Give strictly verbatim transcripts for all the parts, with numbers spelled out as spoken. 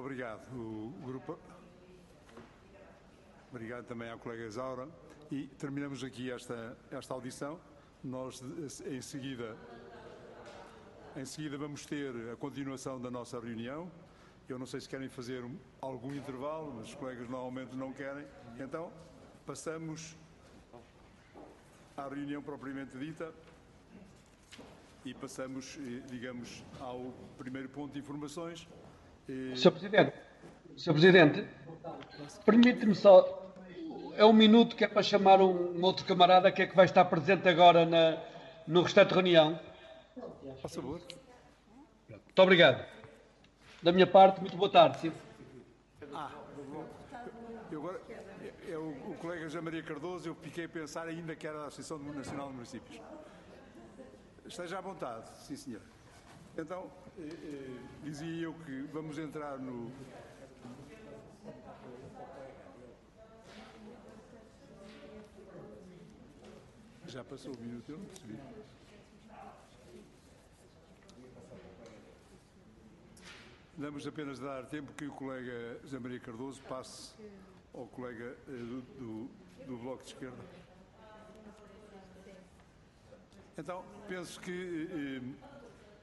obrigado. O grupo... Obrigado também à colega Isaura. E terminamos aqui esta, esta audição. Nós, em seguida, em seguida, vamos ter a continuação da nossa reunião. Eu não sei se querem fazer algum intervalo, mas os colegas normalmente não querem. Então, passamos à reunião propriamente dita e passamos, digamos, ao primeiro ponto de informações. senhor Presidente, senhor Presidente, permite-me só, é um minuto que é para chamar um, um outro camarada que é que vai estar presente agora na, no restante da reunião. Por favor. Muito obrigado. Da minha parte, muito boa tarde. Sim. Ah, eu agora, é o, o colega José Maria Cardoso, eu fiquei a pensar ainda que era da Associação Nacional de Municípios. Esteja à vontade, sim senhor. Então, eh, eh, dizia eu que vamos entrar no... Já passou o minuto, eu não percebi. Vamos apenas dar tempo que o colega José Maria Cardoso passe ao colega eh, do, do, do Bloco de Esquerda. Então, penso que... Eh,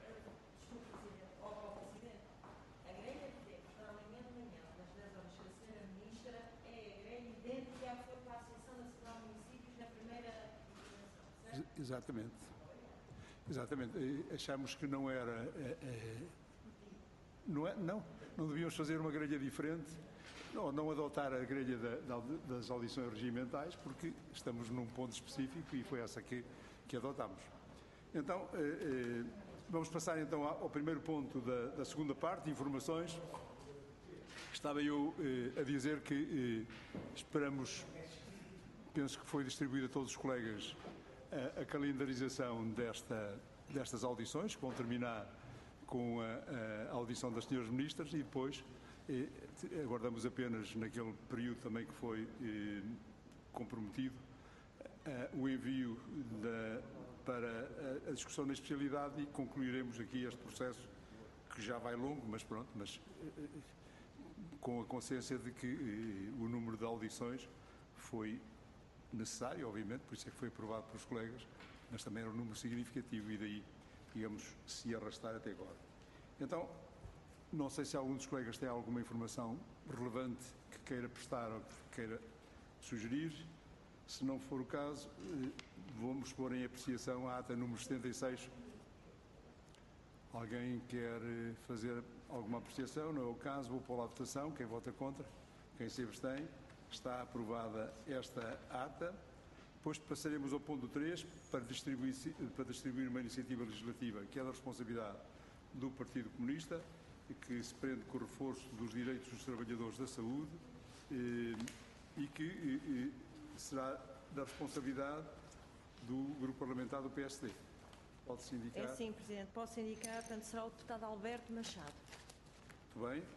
Exatamente. Exatamente. Achamos que não era... É, é, não, é, não, não devíamos fazer uma grelha diferente, ou não adotar a grelha da, da, das audições regimentais, porque estamos num ponto específico e foi essa que, que adotámos. Então, eh, eh, vamos passar então ao primeiro ponto da, da segunda parte, informações. Estava eu eh, a dizer que eh, esperamos, penso que foi distribuída a todos os colegas a, a calendarização desta, destas audições, que vão terminar com a, a audição das senhoras ministras e depois eh, aguardamos apenas naquele período também que foi eh, comprometido eh, o envio da, para a, a discussão na especialidade e concluiremos aqui este processo que já vai longo, mas pronto, mas eh, com a consciência de que eh, o número de audições foi necessário, obviamente, por isso é que foi aprovado pelos colegas, mas também era um número significativo e daí, digamos, se arrastar até agora. Então, não sei se algum dos colegas tem alguma informação relevante que queira prestar ou que queira sugerir. Se não for o caso, vamos pôr em apreciação a ata número setenta e seis. Alguém quer fazer alguma apreciação? Não é o caso, vou pôr a votação. Quem vota contra? Quem se abstém? Está aprovada esta ata. Depois passaremos ao ponto três para distribuir, para distribuir uma iniciativa legislativa que é da responsabilidade do Partido Comunista, que se prende com o reforço dos direitos dos trabalhadores da saúde eh, e que eh, será da responsabilidade do Grupo Parlamentar do P S D. Pode-se indicar? É sim, Presidente. Posso indicar, portanto, será o deputado Alberto Machado. Muito bem.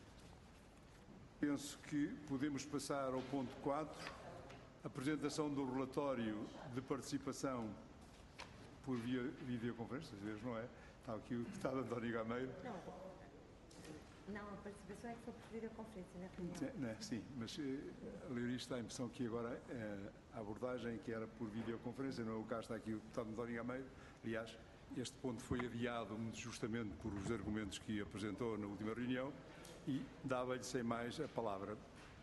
Penso que podemos passar ao ponto quatro, apresentação do relatório de participação por via videoconferência, não é? Está aqui o deputado António Gameiro. Não, não, a participação é que foi por videoconferência, não é? Sim, não é? Sim, mas a ler isto dá a impressão que agora eh, a abordagem que era por videoconferência, não é o caso, está aqui o deputado António Gameiro. Aliás, este ponto foi adiado justamente por os argumentos que apresentou na última reunião e dava-lhe sem mais a palavra.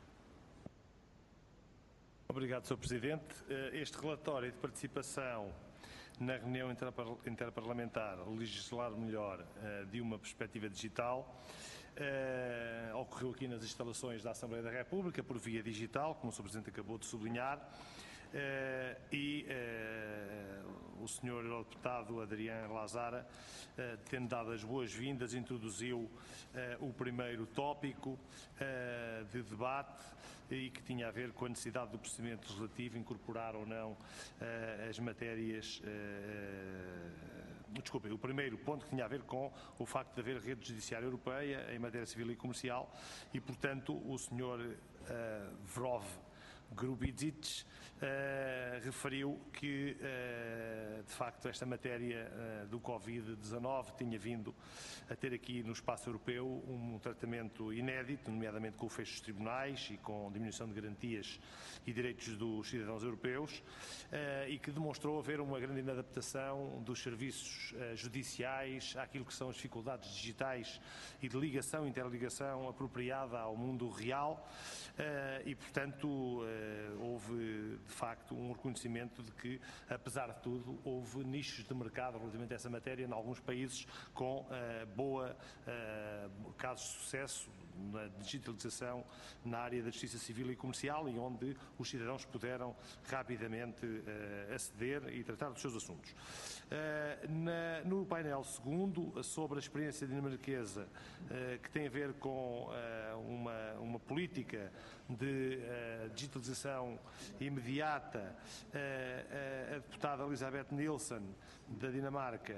Obrigado, senhor Presidente. Este relatório de participação na reunião interparlamentar Legislar Melhor de uma perspectiva digital Uh, ocorreu aqui nas instalações da Assembleia da República por via digital, como o senhor Presidente acabou de sublinhar, uh, e uh, o senhor Deputado Adriano Lazara, uh, tendo dado as boas-vindas, introduziu uh, o primeiro tópico uh, de debate e que tinha a ver com a necessidade do procedimento legislativo incorporar ou não uh, as matérias... Uh, Desculpem, o primeiro ponto que tinha a ver com o facto de haver rede judiciária europeia em matéria civil e comercial e, portanto, o senhor uh, Vrov Grubidzic, Uh, referiu que, uh, de facto, esta matéria uh, do Covid dezanove tinha vindo a ter aqui no espaço europeu um tratamento inédito, nomeadamente com o fecho dos tribunais e com diminuição de garantias e direitos dos cidadãos europeus, uh, e que demonstrou haver uma grande inadaptação dos serviços uh, judiciais àquilo que são as dificuldades digitais e de ligação, interligação apropriada ao mundo real, uh, e, portanto, uh, houve de facto um reconhecimento de que, apesar de tudo, houve nichos de mercado relativamente a essa matéria em alguns países com uh, boa uh, casos de sucesso na digitalização na área da justiça civil e comercial e onde os cidadãos puderam rapidamente uh, aceder e tratar dos seus assuntos. Uh, na, no painel segundo, sobre a experiência dinamarquesa, uh, que tem a ver com uh, uma, uma política de uh, digitalização imediata, uh, uh, a deputada Elisabeth Nielsen, da Dinamarca,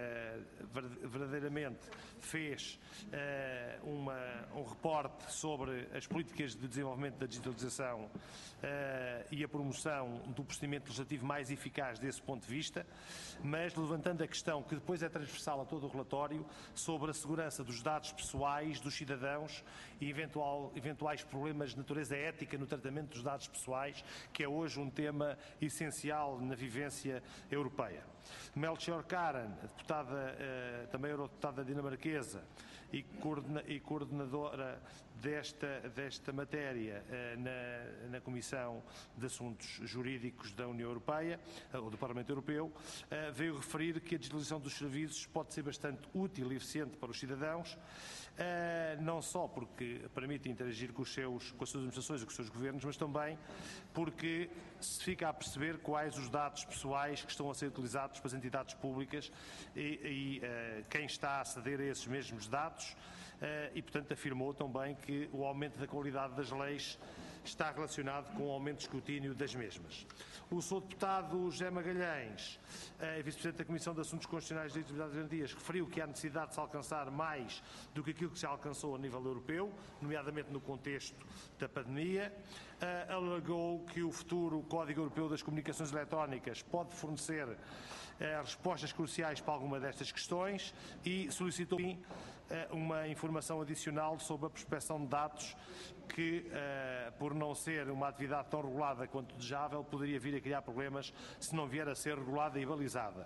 uh, verdadeiramente fez uh, uma, um reporte sobre as políticas de desenvolvimento da digitalização uh, e a promoção do procedimento legislativo mais eficaz desse ponto de vista, mas levantando a questão que depois é transversal a todo o relatório sobre a segurança dos dados pessoais dos cidadãos e eventual, eventuais problemas de natureza ética no tratamento dos dados pessoais, que é hoje um tema essencial na vivência europeia. Melchior Karan, deputada, eh, também eurodeputada dinamarquesa e, coordena, e coordenadora desta, desta matéria eh, na, na Comissão de Assuntos Jurídicos da União Europeia, ou do Parlamento Europeu, eh, veio referir que a digitalização dos serviços pode ser bastante útil e eficiente para os cidadãos, Uh, não só porque permite interagir com, os seus, com as suas administrações e com os seus governos, mas também porque se fica a perceber quais os dados pessoais que estão a ser utilizados pelas entidades públicas e, e uh, quem está a aceder a esses mesmos dados, uh, e portanto afirmou também que o aumento da qualidade das leis está relacionado com o aumento de escrutínio das mesmas. O senhor deputado José Magalhães, eh, vice-presidente da Comissão de Assuntos Constitucionais e Legitimidade e Garantias, referiu que há necessidade de se alcançar mais do que aquilo que se alcançou a nível europeu, nomeadamente no contexto da pandemia. Uh, alegou que o futuro Código Europeu das Comunicações Eletrónicas pode fornecer uh, respostas cruciais para alguma destas questões e solicitou uh, uma informação adicional sobre a prospecção de dados que, uh, por não ser uma atividade tão regulada quanto desejável, poderia vir a criar problemas se não vier a ser regulada e balizada.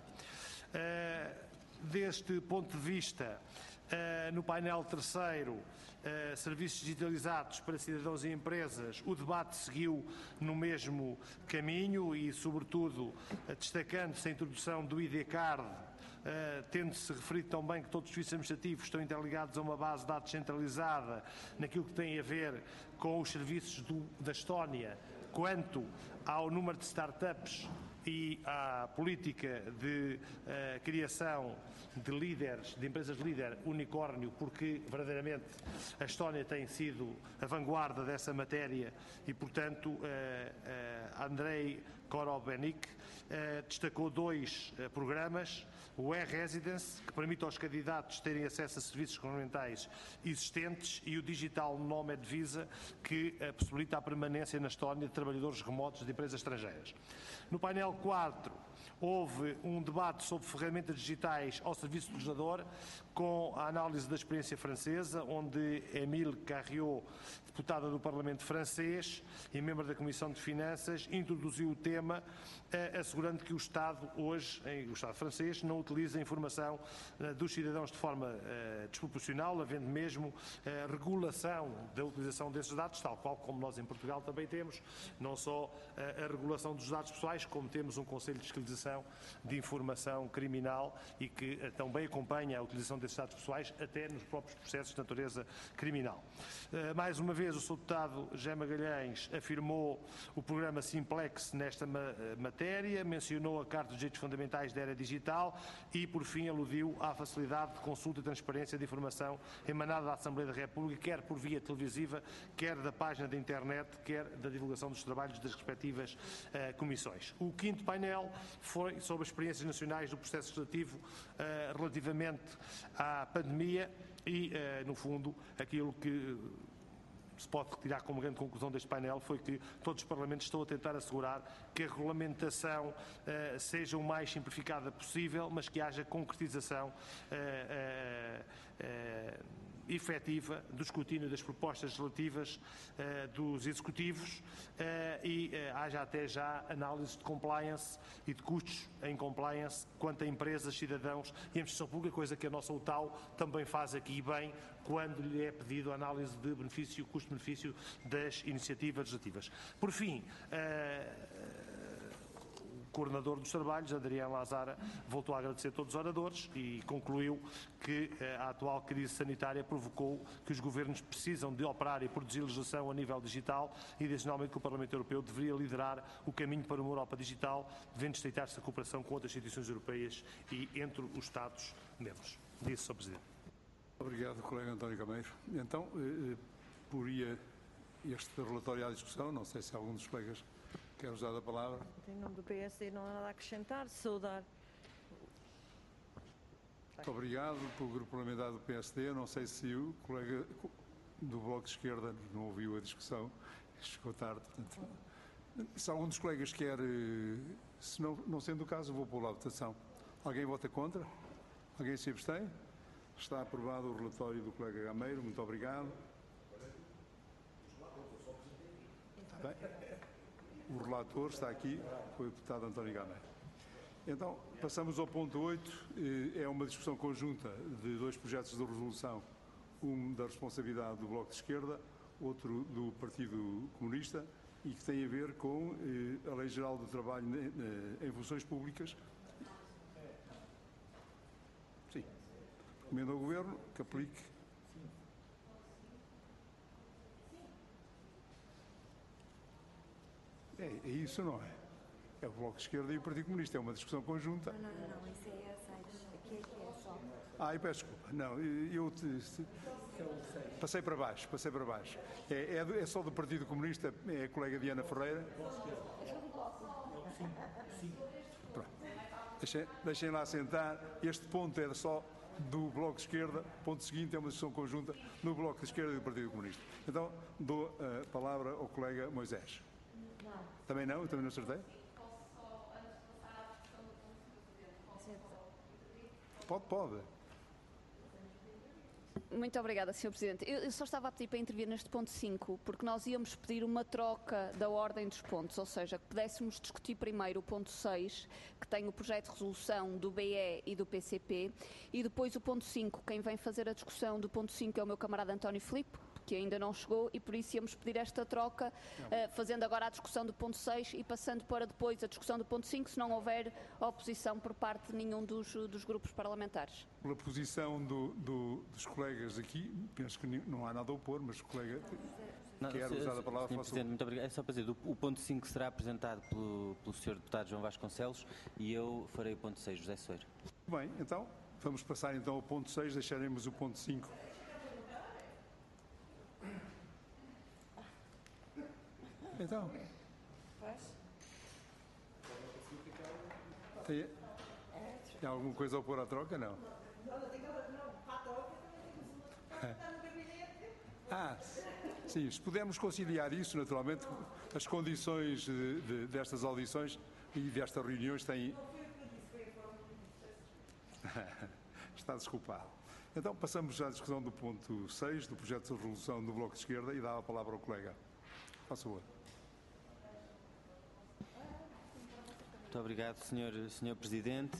Uh, deste ponto de vista, uh, no painel terceiro, Uh, serviços digitalizados para cidadãos e empresas, o debate seguiu no mesmo caminho e, sobretudo, uh, destacando-se a introdução do I D Card, uh, tendo-se referido também que todos os serviços administrativos estão interligados a uma base de dados centralizada naquilo que tem a ver com os serviços do, da Estónia, quanto ao número de startups e à política de uh, criação de líderes, de empresas líder unicórnio, porque verdadeiramente a Estónia tem sido a vanguarda dessa matéria e, portanto, uh, uh, Andrei Korobenik uh, destacou dois uh, programas, o e-Residence, que permite aos candidatos terem acesso a serviços governamentais existentes, e o Digital Nomad Visa, que uh, possibilita a permanência na Estónia de trabalhadores remotos de empresas estrangeiras. No painel quatro, houve um debate sobre ferramentas digitais ao serviço do legislador, com a análise da experiência francesa, onde Émile Carriot, deputada do Parlamento francês e membro da Comissão de Finanças, introduziu o tema, eh, assegurando que o Estado hoje, em, o Estado francês, não utiliza a informação eh, dos cidadãos de forma eh, desproporcional, havendo mesmo eh, regulação da utilização desses dados, tal qual como nós em Portugal também temos, não só eh, a regulação dos dados pessoais, como temos um Conselho de Fiscalização de Informação Criminal e que eh, também acompanha a utilização desses dados pessoais até nos próprios processos de natureza criminal. Eh, mais uma vez, o senhor deputado José Magalhães afirmou o programa Simplex nesta ma matéria, mencionou a Carta dos Direitos Fundamentais da Era Digital e, por fim, aludiu à facilidade de consulta e transparência de informação emanada da Assembleia da República, quer por via televisiva, quer da página da internet, quer da divulgação dos trabalhos das respectivas uh, comissões. O quinto painel foi sobre as experiências nacionais do processo legislativo uh, relativamente à pandemia e, uh, no fundo, aquilo que se pode retirar como grande conclusão deste painel foi que todos os Parlamentos estão a tentar assegurar que a regulamentação uh, seja o mais simplificada possível, mas que haja concretização uh, uh, uh, efetiva do escrutínio das propostas relativas uh, dos executivos uh, e uh, haja até já análise de compliance e de custos em compliance quanto a empresas, cidadãos e administração pública, coisa que a nossa U T A U também faz aqui bem quando lhe é pedido a análise de benefício, custo-benefício das iniciativas legislativas. Por fim, uh, o coordenador dos trabalhos, Adriano Lazara, voltou a agradecer a todos os oradores e concluiu que a atual crise sanitária provocou que os governos precisam de operar e produzir legislação a nível digital e, adicionalmente, que o Parlamento Europeu deveria liderar o caminho para uma Europa digital, devendo estreitar-se a cooperação com outras instituições europeias e entre os Estados-membros. Disse, senhor Presidente. Obrigado, colega António Gameiro. Então, eh, poria este relatório à discussão. Não sei se algum dos colegas quer usar a palavra. Em nome do P S D não há nada a acrescentar, saudar. Muito obrigado pelo grupo parlamentar do P S D. Não sei se o colega do Bloco de Esquerda não ouviu a discussão, chegou tarde. Portanto, se algum dos colegas quer, se não, não sendo o caso, vou pôr a votação. Alguém vota contra? Alguém se abstém? Está aprovado o relatório do colega Gameiro. Muito obrigado. Está bem? O relator está aqui, foi o deputado António Gameiro. Então, passamos ao ponto oito. É uma discussão conjunta de dois projetos de resolução, um da responsabilidade do Bloco de Esquerda, outro do Partido Comunista, e que tem a ver com a Lei Geral do Trabalho em funções públicas. Sim. Recomendo ao Governo que aplique. É, é isso, não é? É o Bloco de Esquerda e o Partido Comunista. É uma discussão conjunta. Não, não, não, isso é a seis. Aqui é que é só. Ah, eu peço desculpa. Não, eu te, te, passei para baixo, passei para baixo. É, é, é só do Partido Comunista, é a colega Diana Ferreira. Pronto. Deixem, deixem lá sentar. Este ponto era só do Bloco de Esquerda. O ponto seguinte é uma discussão conjunta no Bloco de Esquerda e do Partido Comunista. Então, dou a palavra ao colega Moisés. Também não? Eu também não acertei? Pode, pode. Muito obrigada, senhor Presidente. Eu, eu só estava a pedir para intervir neste ponto cinco, porque nós íamos pedir uma troca da ordem dos pontos, ou seja, que pudéssemos discutir primeiro o ponto seis, que tem o projeto de resolução do B E e do P C P, e depois o ponto cinco. Quem vem fazer a discussão do ponto cinco é o meu camarada António Filipe, que ainda não chegou, e por isso íamos pedir esta troca, uh, fazendo agora a discussão do ponto seis e passando para depois a discussão do ponto cinco, se não houver oposição por parte de nenhum dos, dos grupos parlamentares. Pela posição do, do, dos colegas aqui, penso que não há nada a opor, mas o colega não, quer se, usar a palavra. senhor Presidente, muito obrigado. É só para dizer, o, o ponto cinco será apresentado pelo, pelo senhor deputado João Vasconcelos e eu farei o ponto seis, José Soeiro. Bem, então, vamos passar então ao ponto seis, deixaremos o ponto cinco. Então, tem, tem alguma coisa a opor à troca? Não. Ah, sim, se pudermos conciliar isso, naturalmente, as condições de, de, destas audições e destas reuniões têm... Está desculpado. Então, passamos à discussão do ponto seis, do projeto de resolução do Bloco de Esquerda, e dá a palavra ao colega. Faça favor. Muito obrigado, senhor, senhor Presidente.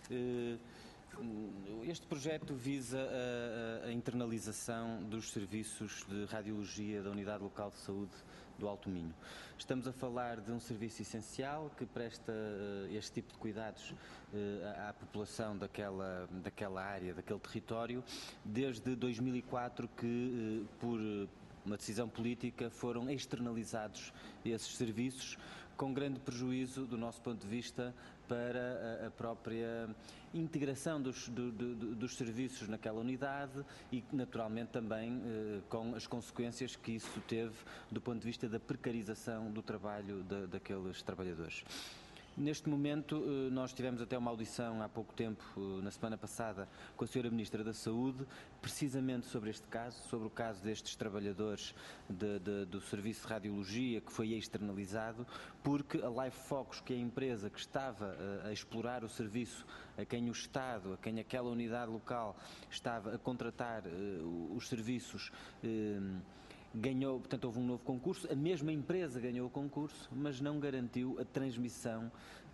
Este projeto visa a, a internalização dos serviços de radiologia da Unidade Local de Saúde do Alto Minho. Estamos a falar de um serviço essencial que presta este tipo de cuidados à população daquela, daquela área, daquele território, desde dois mil e quatro que, por uma decisão política, foram externalizados esses serviços, com grande prejuízo, do nosso ponto de vista, para a, a própria integração dos, do, do, dos serviços naquela unidade e, naturalmente, também eh, com as consequências que isso teve do ponto de vista da precarização do trabalho de, daqueles trabalhadores. Neste momento, nós tivemos até uma audição há pouco tempo, na semana passada, com a senhora Ministra da Saúde, precisamente sobre este caso, sobre o caso destes trabalhadores de, de, do Serviço de Radiologia que foi externalizado, porque a Life Focus, que é a empresa que estava a, a explorar o serviço, a quem o Estado, a quem aquela unidade local estava a contratar uh, os serviços, uh, ganhou, portanto houve um novo concurso, a mesma empresa ganhou o concurso, mas não garantiu a transmissão,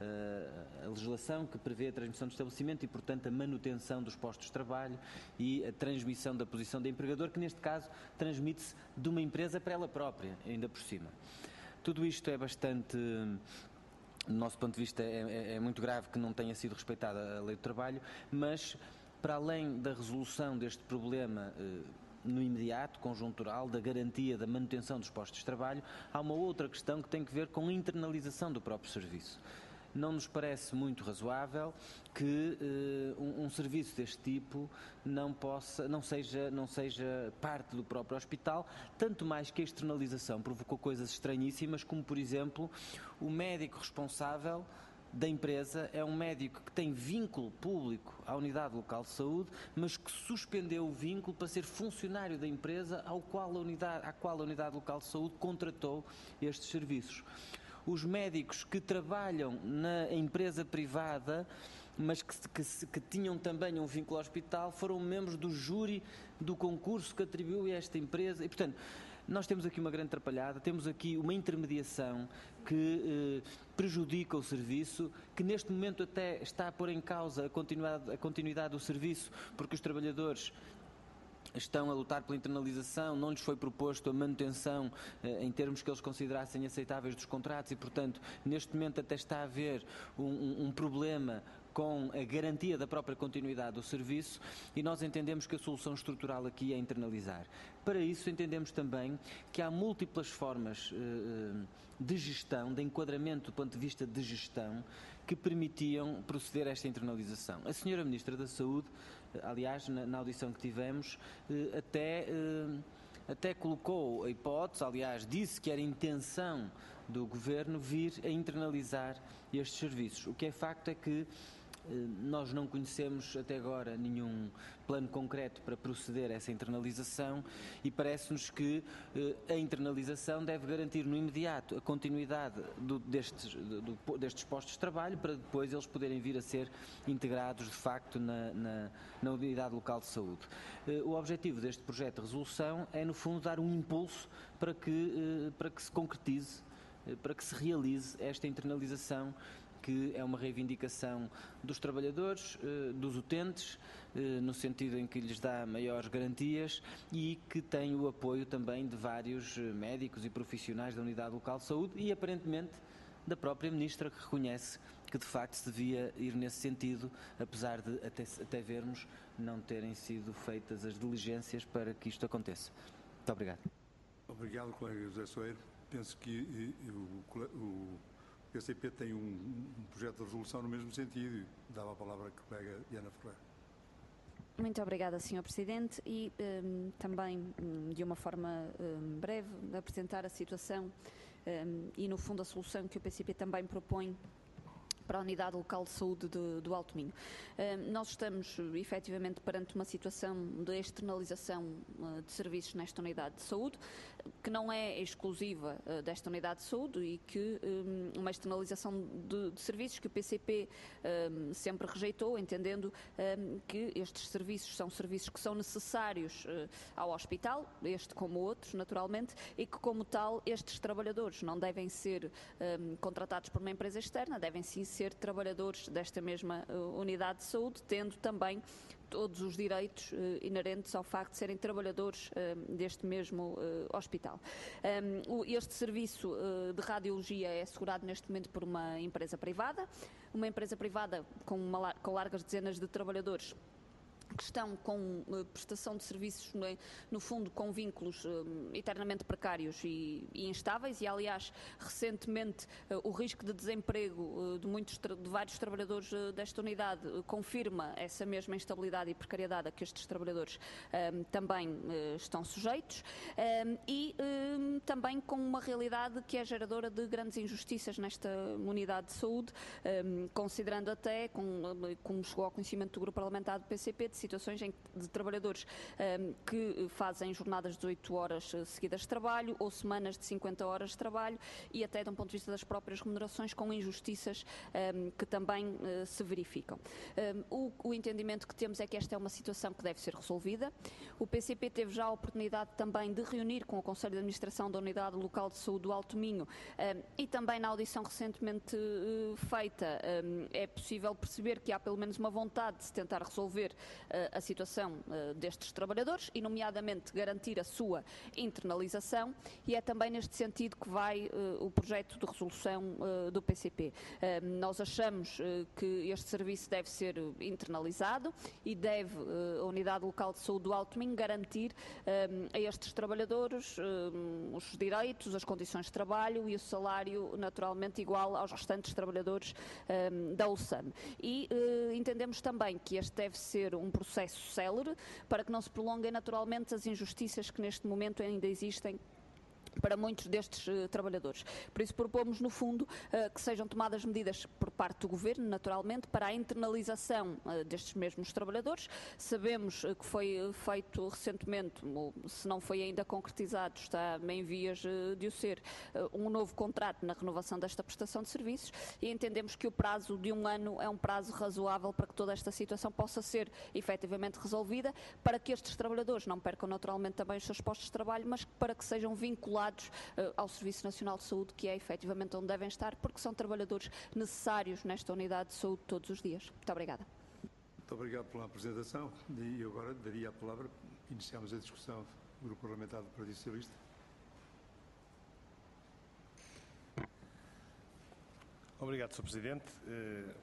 a legislação que prevê a transmissão do estabelecimento e, portanto, a manutenção dos postos de trabalho e a transmissão da posição do empregador, que neste caso transmite-se de uma empresa para ela própria, ainda por cima. Tudo isto é bastante, do nosso ponto de vista, é, é muito grave que não tenha sido respeitada a lei do trabalho, mas, para além da resolução deste problema no imediato, conjuntural, da garantia da manutenção dos postos de trabalho, há uma outra questão que tem que ver com a internalização do próprio serviço. Não nos parece muito razoável que uh, um, um serviço deste tipo não possa, não seja, não seja parte do próprio hospital, tanto mais que a externalização provocou coisas estranhíssimas, como, por exemplo, o médico responsável da empresa é um médico que tem vínculo público à unidade local de saúde, mas que suspendeu o vínculo para ser funcionário da empresa ao qual a unidade, à qual a unidade local de saúde contratou estes serviços. Os médicos que trabalham na empresa privada, mas que, que, que tinham também um vínculo ao hospital, foram membros do júri do concurso que atribuiu a esta empresa e, portanto, nós temos aqui uma grande atrapalhada, temos aqui uma intermediação que eh, prejudica o serviço, que neste momento até está a pôr em causa a continuidade, a continuidade do serviço, porque os trabalhadores estão a lutar pela internalização, não lhes foi proposto a manutenção eh, em termos que eles considerassem aceitáveis dos contratos e, portanto, neste momento até está a haver um, um, um problema com a garantia da própria continuidade do serviço e nós entendemos que a solução estrutural aqui é internalizar. Para isso entendemos também que há múltiplas formas uh, de gestão, de enquadramento do ponto de vista de gestão, que permitiam proceder a esta internalização. A senhora Ministra da Saúde, aliás, na, na audição que tivemos, uh, até, uh, até colocou a hipótese, aliás, disse que era intenção do Governo vir a internalizar estes serviços. O que é facto é que nós não conhecemos até agora nenhum plano concreto para proceder a essa internalização e parece-nos que a internalização deve garantir no imediato a continuidade do, destes, do, destes postos de trabalho para depois eles poderem vir a ser integrados de facto na, na, na unidade local de saúde. O objetivo deste projeto de resolução é no fundo dar um impulso para que, para que se concretize, para que se realize esta internalização, que é uma reivindicação dos trabalhadores, dos utentes, no sentido em que lhes dá maiores garantias e que tem o apoio também de vários médicos e profissionais da unidade local de saúde e, aparentemente, da própria Ministra, que reconhece que, de facto, se devia ir nesse sentido, apesar de até, até vermos não terem sido feitas as diligências para que isto aconteça. Muito obrigado. Obrigado, colega José Soeiro. Penso que e, e, o, o O P C P tem um, um projeto de resolução no mesmo sentido e dava a palavra à colega Diana Ferreira. Muito obrigada, senhor Presidente, e um, também, um, de uma forma um, breve, apresentar a situação um, e, no fundo, a solução que o P C P também propõe para a Unidade Local de Saúde de, do Alto Minho. Uh, nós estamos, efetivamente, perante uma situação de externalização uh, de serviços nesta Unidade de Saúde, que não é exclusiva uh, desta Unidade de Saúde e que um, uma externalização de, de serviços que o P C P um, sempre rejeitou, entendendo um, que estes serviços são serviços que são necessários uh, ao hospital, este como outros, naturalmente, e que, como tal, estes trabalhadores não devem ser um, contratados por uma empresa externa, devem sim ser trabalhadores desta mesma uh, unidade de saúde, tendo também todos os direitos uh, inerentes ao facto de serem trabalhadores uh, deste mesmo uh, hospital. Um, o, este serviço uh, de radiologia é assegurado neste momento por uma empresa privada, uma empresa privada com, uma, com largas dezenas de trabalhadores que que estão com uh, prestação de serviços, no, no fundo, com vínculos uh, eternamente precários e, e instáveis, e aliás, recentemente, uh, o risco de desemprego uh, de, muitos de vários trabalhadores uh, desta unidade uh, confirma essa mesma instabilidade e precariedade a que estes trabalhadores uh, também uh, estão sujeitos, uh, e uh, também com uma realidade que é geradora de grandes injustiças nesta unidade de saúde, uh, considerando até, com, como chegou ao conhecimento do Grupo Parlamentar do P C P, de situações em, de trabalhadores um, que fazem jornadas de oito horas seguidas de trabalho ou semanas de cinquenta horas de trabalho e até, de um ponto de vista das próprias remunerações, com injustiças um, que também uh, se verificam. Um, o, o entendimento que temos é que esta é uma situação que deve ser resolvida. O P C P teve já a oportunidade também de reunir com o Conselho de Administração da Unidade Local de Saúde do Alto Minho um, e também na audição recentemente uh, feita um, é possível perceber que há pelo menos uma vontade de se tentar resolver uh, a situação uh, destes trabalhadores e, nomeadamente, garantir a sua internalização, e é também neste sentido que vai uh, o projeto de resolução uh, do P C P. Uh, nós achamos uh, que este serviço deve ser internalizado e deve uh, a Unidade Local de Saúde do Alto Minho garantir uh, a estes trabalhadores uh, os direitos, as condições de trabalho e o salário naturalmente igual aos restantes trabalhadores uh, da U S A M. E uh, entendemos também que este deve ser um processo célere para que não se prolonguem naturalmente as injustiças que neste momento ainda existem para muitos destes uh, trabalhadores. Por isso propomos, no fundo, uh, que sejam tomadas medidas por parte do Governo, naturalmente, para a internalização uh, destes mesmos trabalhadores. Sabemos uh, que foi uh, feito recentemente, ou, se não foi ainda concretizado, está em vias uh, de o ser, uh, um novo contrato na renovação desta prestação de serviços, e entendemos que o prazo de um ano é um prazo razoável para que toda esta situação possa ser efetivamente resolvida, para que estes trabalhadores não percam naturalmente também os seus postos de trabalho, mas para que sejam vinculados Uh, ao Serviço Nacional de Saúde, que é efetivamente onde devem estar, porque são trabalhadores necessários nesta unidade de saúde todos os dias. Muito obrigada. Muito obrigado pela apresentação e agora daria a palavra, iniciamos a discussão do Grupo Parlamentar do Partido Socialista. Obrigado, senhor Presidente. Uh,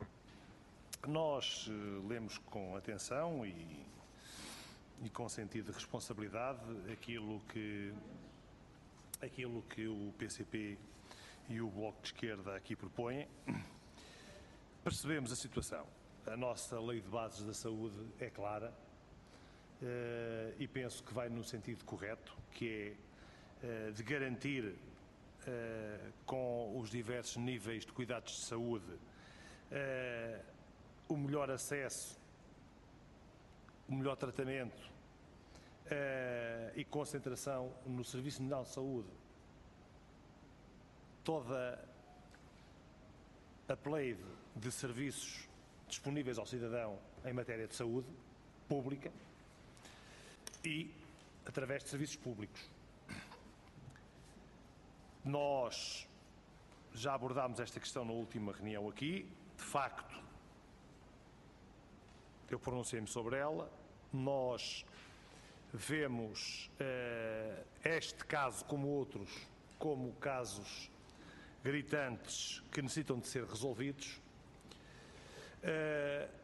nós uh, lemos com atenção e, e com sentido de responsabilidade aquilo que aquilo que o P C P e o Bloco de Esquerda aqui propõem. Percebemos a situação. A nossa Lei de Bases da Saúde é clara uh, e penso que vai no sentido correto, que é uh, de garantir uh, com os diversos níveis de cuidados de saúde uh, o melhor acesso, o melhor tratamento Uh, e concentração no Serviço Nacional de Saúde, toda a pleide de serviços disponíveis ao cidadão em matéria de saúde pública e através de serviços públicos. Nós já abordámos esta questão na última reunião aqui, de facto, eu pronunciei-me sobre ela. Nós vemos uh, este caso, como outros, como casos gritantes que necessitam de ser resolvidos, uh,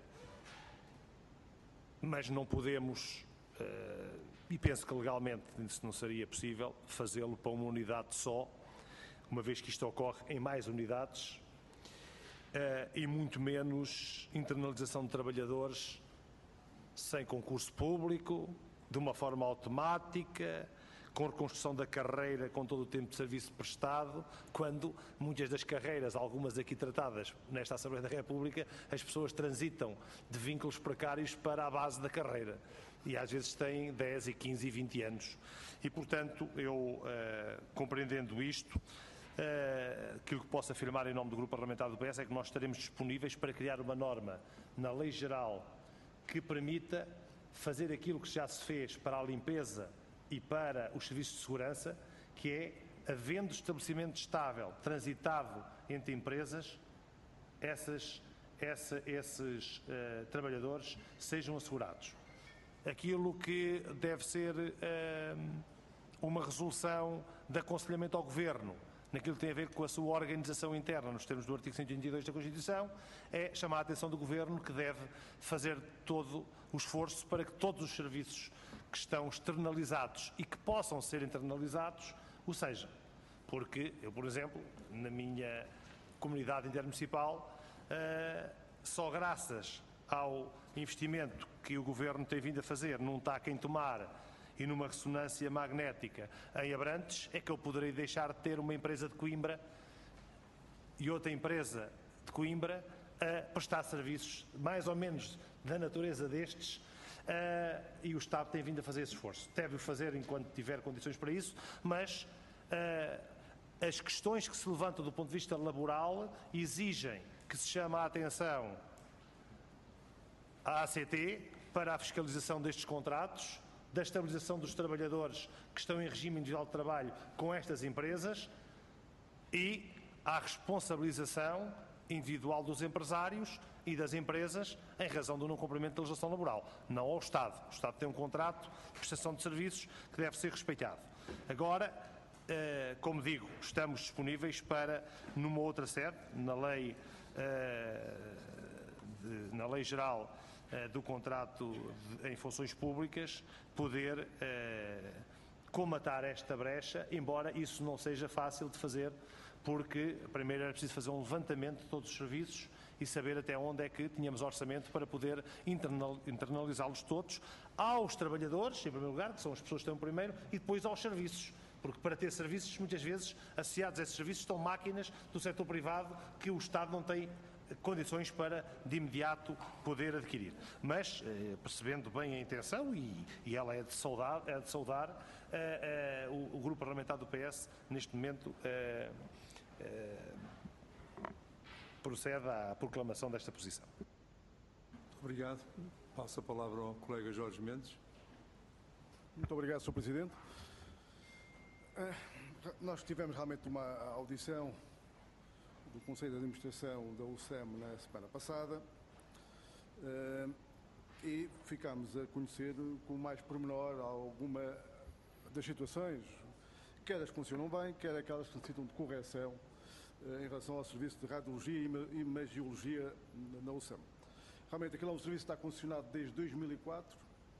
mas não podemos, uh, e penso que legalmente isso não seria possível, fazê-lo para uma unidade só, uma vez que isto ocorre em mais unidades, uh, e muito menos internalização de trabalhadores sem concurso público, de uma forma automática, com reconstrução da carreira, com todo o tempo de serviço prestado, quando muitas das carreiras, algumas aqui tratadas nesta Assembleia da República, as pessoas transitam de vínculos precários para a base da carreira. E às vezes têm dez, quinze e vinte anos. E, portanto, eu, uh, compreendendo isto, uh, aquilo que posso afirmar em nome do Grupo Parlamentar do P S é que nós estaremos disponíveis para criar uma norma na Lei Geral que permita fazer aquilo que já se fez para a limpeza e para os serviços de segurança, que é, havendo estabelecimento estável, transitado entre empresas, essas, essa, esses uh, trabalhadores sejam assegurados. Aquilo que deve ser uh, uma resolução de aconselhamento ao Governo, naquilo que tem a ver com a sua organização interna, nos termos do artigo cento e oitenta e dois da Constituição, é chamar a atenção do Governo que deve fazer todo o esforço para que todos os serviços que estão externalizados e que possam ser internalizados o sejam. Porque eu, por exemplo, na minha comunidade intermunicipal, uh, só graças ao investimento que o Governo tem vindo a fazer num taco em tomar e numa ressonância magnética em Abrantes, é que eu poderei deixar de ter uma empresa de Coimbra e outra empresa de Coimbra a prestar serviços mais ou menos da natureza destes, uh, e o Estado tem vindo a fazer esse esforço. Deve-o fazer enquanto tiver condições para isso, mas uh, as questões que se levantam do ponto de vista laboral exigem que se chame a atenção à A C T para a fiscalização destes contratos, da estabilização dos trabalhadores que estão em regime individual de trabalho com estas empresas e à responsabilização individual dos empresários e das empresas em razão do não cumprimento da legislação laboral, não ao Estado. O Estado tem um contrato de prestação de serviços que deve ser respeitado. Agora, como digo, estamos disponíveis para, numa outra sede, na lei, na lei geral do contrato em funções públicas, poder comatar esta brecha, embora isso não seja fácil de fazer, porque primeiro era preciso fazer um levantamento de todos os serviços e saber até onde é que tínhamos orçamento para poder internalizá-los todos aos trabalhadores, em primeiro lugar, que são as pessoas que estão primeiro, e depois aos serviços. Porque para ter serviços, muitas vezes, associados a esses serviços, estão máquinas do setor privado que o Estado não tem condições para, de imediato, poder adquirir. Mas, eh, percebendo bem a intenção, e, e ela é de saudar, é de saudar eh, eh, o, o Grupo Parlamentar do P S, neste momento, eh, eh, procede à proclamação desta posição. Obrigado. Passo a palavra ao colega Jorge Mendes. Muito obrigado, senhor Presidente. Nós tivemos realmente uma audição do Conselho de Administração da U S E M na semana passada e ficámos a conhecer com mais pormenor alguma das situações, quer as que funcionam bem, quer aquelas que necessitam de correção em relação ao serviço de radiologia e imagiologia na U S E M. Realmente aquele é um serviço que está concessionado desde dois mil e quatro.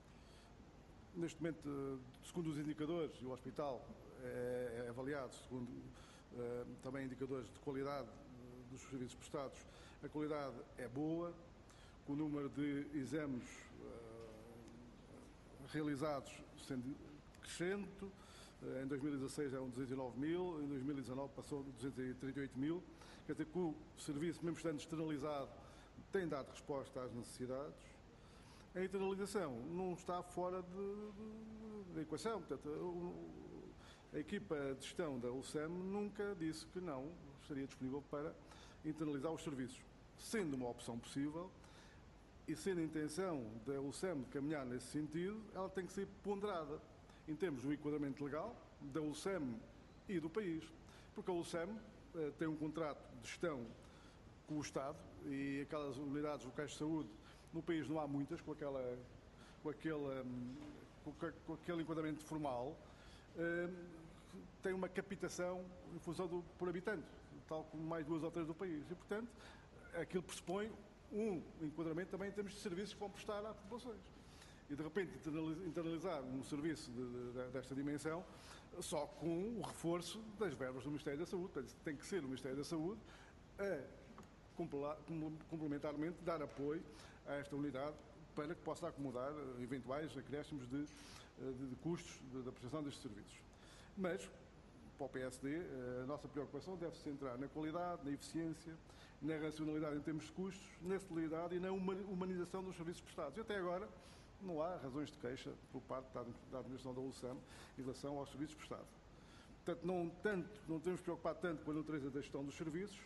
Neste momento, segundo os indicadores, o hospital é avaliado segundo uh, também indicadores de qualidade uh, dos serviços prestados. A qualidade é boa, com o número de exames uh, realizados sendo crescente. Uh, em dois mil e dezasseis eram duzentos e nove mil, em dois mil e dezanove passou de duzentos e trinta e oito mil. Quer dizer que o serviço, mesmo estando externalizado, tem dado resposta às necessidades. A internalização não está fora da equação. Portanto, o, a equipa de gestão da U S E M nunca disse que não estaria disponível para internalizar os serviços. Sendo uma opção possível e sendo a intenção da U S E M caminhar nesse sentido, ela tem que ser ponderada em termos do enquadramento legal da U S E M e do país. Porque a U S E M eh, tem um contrato de gestão com o Estado e aquelas unidades locais de saúde no país não há muitas com, aquela, com, aquele, com aquele enquadramento formal. Eh, tem uma capitação em função do, por habitante, tal como mais duas ou três do país. E, portanto, aquilo pressupõe um enquadramento também em termos de serviços que vão prestar às populações. E, de repente, internalizar um serviço de, de, desta dimensão só com o reforço das verbas do Ministério da Saúde. Portanto, tem que ser o Ministério da Saúde a, complementarmente, dar apoio a esta unidade para que possa acomodar eventuais acréscimos de, de, de custos da prestação destes serviços. Mas, para o P S D, a nossa preocupação deve se centrar na qualidade, na eficiência, na racionalidade em termos de custos, na celeridade e na humanização dos serviços prestados. E até agora não há razões de queixa por parte da administração da U S E M em relação aos serviços prestados. Portanto, não, tanto, não temos preocupado tanto com a natureza da gestão dos serviços,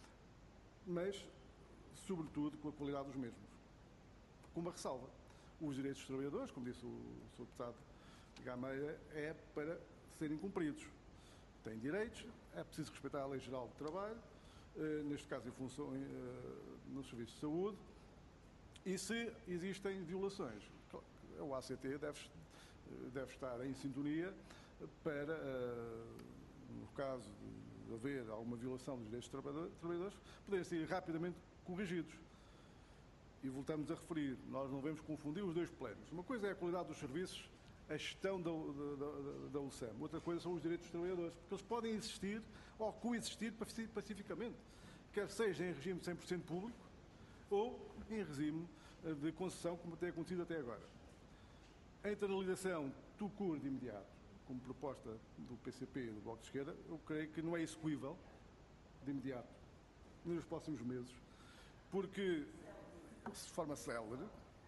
mas, sobretudo, com a qualidade dos mesmos. Com uma ressalva. Os direitos dos trabalhadores, como disse o senhor Deputado Gameira, é para serem cumpridos. Têm direitos, é preciso respeitar a Lei Geral do Trabalho, eh, neste caso em função, eh, no Serviço de Saúde, e se existem violações, o A C T deve, deve estar em sintonia para, eh, no caso de haver alguma violação dos direitos dos trabalhadores, poderem ser rapidamente corrigidos. e voltamos a referir, nós não devemos confundir os dois planos. Uma coisa é a qualidade dos serviços, a gestão da, da, da, da U C E M. Outra coisa são os direitos dos trabalhadores, porque eles podem existir ou coexistir pacificamente, quer seja em regime de cem por cento público ou em regime de concessão, como tem acontecido até agora. A internalização do C U R de imediato, como proposta do P C P e do Bloco de Esquerda, eu creio que não é execuível de imediato, nem nos próximos meses, porque de forma célere,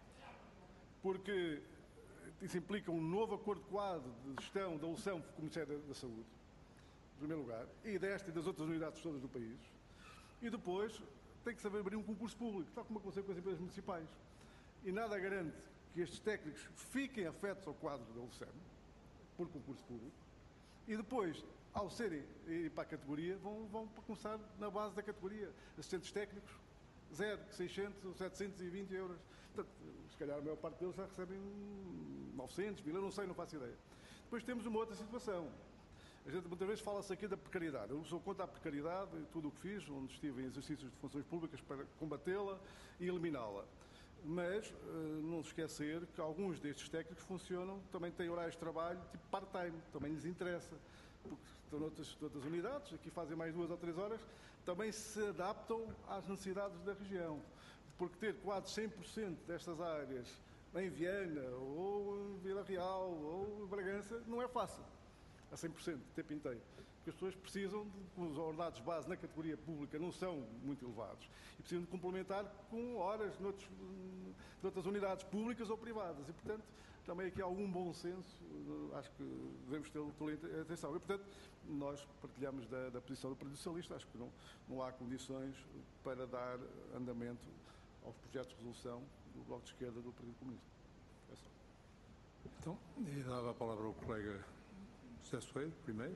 porque isso implica um novo acordo quadro de gestão da U C E M com o Ministério da Saúde, em primeiro lugar, e desta e das outras unidades todas do país, e depois tem que saber abrir um concurso público, tal como aconteceu com as empresas municipais. E nada garante que estes técnicos fiquem afetos ao quadro da U C E M, por concurso público, e depois, ao serem ir para a categoria, vão, vão começar na base da categoria. Assistentes técnicos, zero, seiscentos ou setecentos e vinte euros. Portanto, se calhar a maior parte deles já recebem novecentos, mil, eu não sei, não faço ideia. Depois temos uma outra situação. A gente muitas vezes fala-se aqui da precariedade. Eu sou contra a precariedade, tudo o que fiz, onde estive em exercícios de funções públicas para combatê-la e eliminá-la. Mas não se esquecer que alguns destes técnicos funcionam, também têm horários de trabalho tipo part-time, também lhes interessa, porque estão noutras, noutras unidades, aqui fazem mais duas ou três horas, também se adaptam às necessidades da região. Porque ter quase cem por cento destas áreas em Viana, ou em Vila Real, ou em Bragança, não é fácil, a cem por cento, o tempo inteiro. Porque as pessoas precisam, de, os ordenados base na categoria pública não são muito elevados, e precisam de complementar com horas noutros, noutras unidades públicas ou privadas. E, portanto, também aqui há algum bom senso, acho que devemos ter atenção. E, portanto, nós partilhamos da, da posição do Partido Socialista, acho que não, não há condições para dar andamento aos projetos de resolução do Bloco de Esquerda do Partido Comunista. É só. Então, e dava a palavra ao colega José Soeiro, primeiro.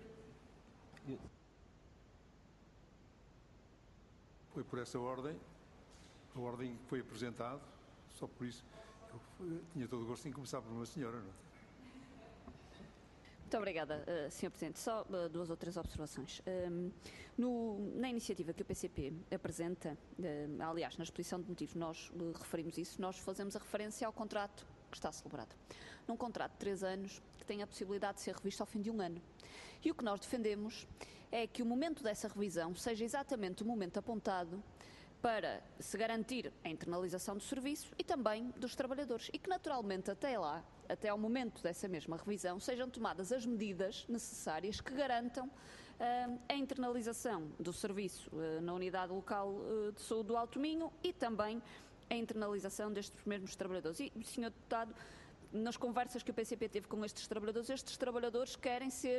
Foi por essa ordem, a ordem que foi apresentada, só por isso, eu tinha todo o gosto em começar por uma senhora, não é? Muito obrigada, uh, senhor Presidente. Só uh, duas ou três observações. Um, no, na iniciativa que o P C P apresenta, uh, aliás, na exposição de motivos nós uh, referimos isso, nós fazemos a referência ao contrato que está celebrado. Num contrato de três anos que tem a possibilidade de ser revisto ao fim de um ano. E o que nós defendemos é que o momento dessa revisão seja exatamente o momento apontado para se garantir a internalização do serviço e também dos trabalhadores. E que naturalmente até lá, até ao momento dessa mesma revisão, sejam tomadas as medidas necessárias que garantam uh, a internalização do serviço uh, na unidade local uh, de saúde do Alto Minho e também a internalização destes mesmos trabalhadores. E, senhor Deputado, nas conversas que o P C P teve com estes trabalhadores, estes trabalhadores querem ser,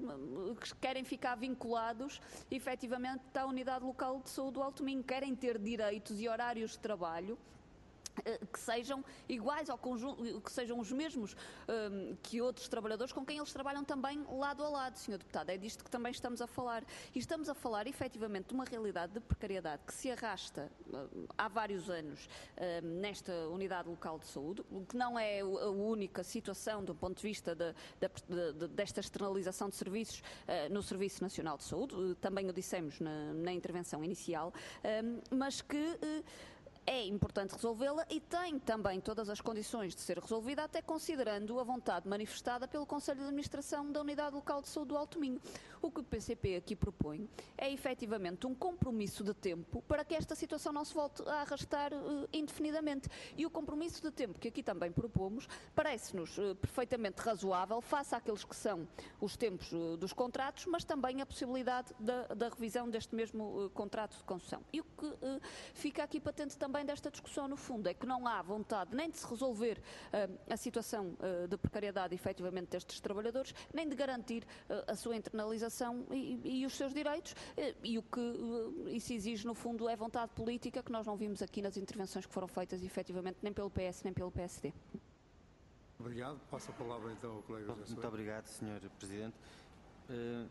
querem ficar vinculados efetivamente à unidade local de saúde do Alto Minho, querem ter direitos e horários de trabalho que sejam iguais ao conjunto, que sejam os mesmos um, que outros trabalhadores com quem eles trabalham também lado a lado, senhor Deputado. É disto que também estamos a falar. E estamos a falar, efetivamente, de uma realidade de precariedade que se arrasta uh, há vários anos uh, nesta unidade local de saúde, que não é a única situação do ponto de vista de, de, de, desta externalização de serviços uh, no Serviço Nacional de Saúde, uh, também o dissemos na, na intervenção inicial, uh, mas que uh, é importante resolvê-la e tem também todas as condições de ser resolvida, até considerando a vontade manifestada pelo Conselho de Administração da Unidade Local de Saúde do Alto Minho. O que o P C P aqui propõe é efetivamente um compromisso de tempo para que esta situação não se volte a arrastar uh, indefinidamente. E o compromisso de tempo que aqui também propomos parece-nos uh, perfeitamente razoável face àqueles que são os tempos uh, dos contratos, mas também a possibilidade da, da revisão deste mesmo uh, contrato de concessão. E o que uh, fica aqui patente também desta discussão, no fundo, é que não há vontade nem de se resolver uh, a situação uh, de precariedade, efetivamente, destes trabalhadores, nem de garantir uh, a sua internalização e, e os seus direitos, uh, e o que uh, isso exige, no fundo, é vontade política, que nós não vimos aqui nas intervenções que foram feitas, efetivamente, nem pelo P S, nem pelo P S D. Obrigado. Passo a palavra, então, ao colega José Soeiro. Muito obrigado, senhor Presidente. Uh,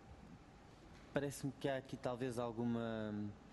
Parece-me que há aqui, talvez, alguma...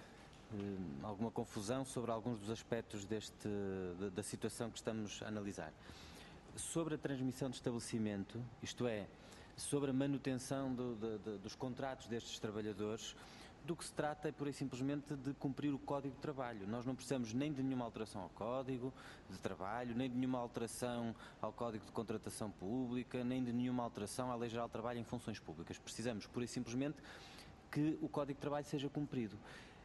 alguma confusão sobre alguns dos aspectos deste, da, da situação que estamos a analisar. Sobre a transmissão de estabelecimento, isto é, sobre a manutenção do, de, de, dos contratos destes trabalhadores, do que se trata é pura e simplesmente de cumprir o Código de Trabalho. Nós não precisamos nem de nenhuma alteração ao Código de Trabalho, nem de nenhuma alteração ao Código de Contratação Pública, nem de nenhuma alteração à Lei Geral de Trabalho em funções públicas. Precisamos pura e simplesmente que o Código de Trabalho seja cumprido.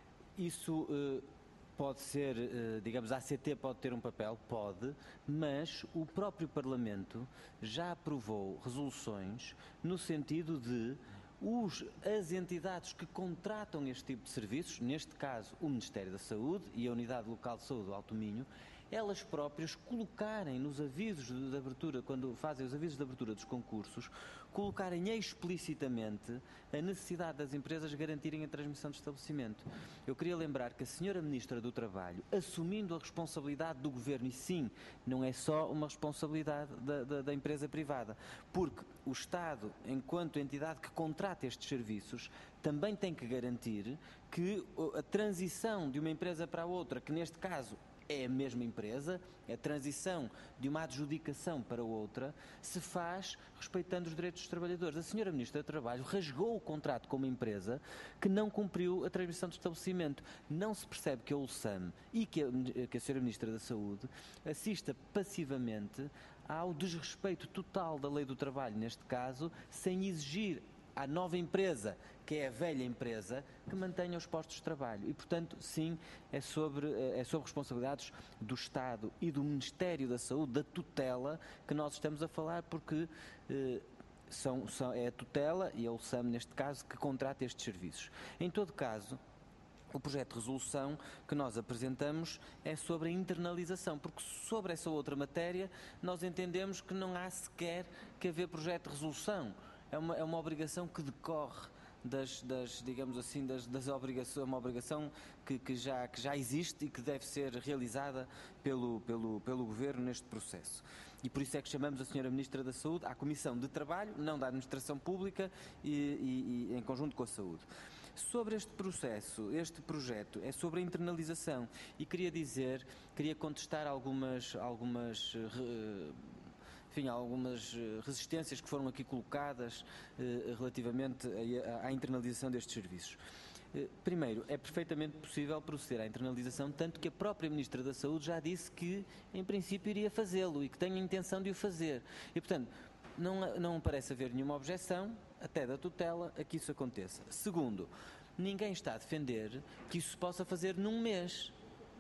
Isso eh, pode ser, eh, digamos, a ACT pode ter um papel, pode, mas o próprio Parlamento já aprovou resoluções no sentido de Os, as entidades que contratam este tipo de serviços, neste caso o Ministério da Saúde e a Unidade Local de Saúde do Alto Minho, elas próprias colocarem nos avisos de abertura, quando fazem os avisos de abertura dos concursos, colocarem explicitamente a necessidade das empresas garantirem a transmissão de estabelecimento. Eu queria lembrar que a senhora Ministra do Trabalho, assumindo a responsabilidade do Governo, e sim, não é só uma responsabilidade da, da, da empresa privada, porque o Estado, enquanto entidade que contrata estes serviços, também tem que garantir que a transição de uma empresa para a outra, que neste caso é a mesma empresa, a transição de uma adjudicação para outra, se faz respeitando os direitos dos trabalhadores. A senhora Ministra do Trabalho rasgou o contrato com uma empresa que não cumpriu a transmissão de estabelecimento. Não se percebe que a ULSAM e que a, que a senhora Ministra da Saúde assista passivamente ao desrespeito total da lei do trabalho, neste caso, sem exigir à nova empresa, que é a velha empresa, que mantenha os postos de trabalho. E, portanto, sim, é sobre, é sobre responsabilidades do Estado e do Ministério da Saúde, da tutela, que nós estamos a falar, porque eh, são, são, é a tutela, e a ULSAM, neste caso, que contrata estes serviços. Em todo caso, o projeto de resolução que nós apresentamos é sobre a internalização, porque sobre essa outra matéria nós entendemos que não há sequer que haver projeto de resolução. É uma, é uma obrigação que decorre das, das digamos assim, das, das obrigações, uma obrigação que, que, já, que já existe e que deve ser realizada pelo, pelo, pelo Governo neste processo. E por isso é que chamamos a senhora Ministra da Saúde à Comissão de Trabalho, não da Administração Pública, e, e, e em conjunto com a Saúde. Sobre este processo, este projeto, é sobre a internalização, e queria dizer, queria contestar algumas, algumas uh, enfim, algumas resistências que foram aqui colocadas eh, relativamente à, à internalização destes serviços. Eh, primeiro, é perfeitamente possível proceder à internalização, tanto que a própria Ministra da Saúde já disse que, em princípio, iria fazê-lo e que tem a intenção de o fazer. E, portanto, não, não parece haver nenhuma objeção, até da tutela, a que isso aconteça. Segundo, ninguém está a defender que isso se possa fazer num mês,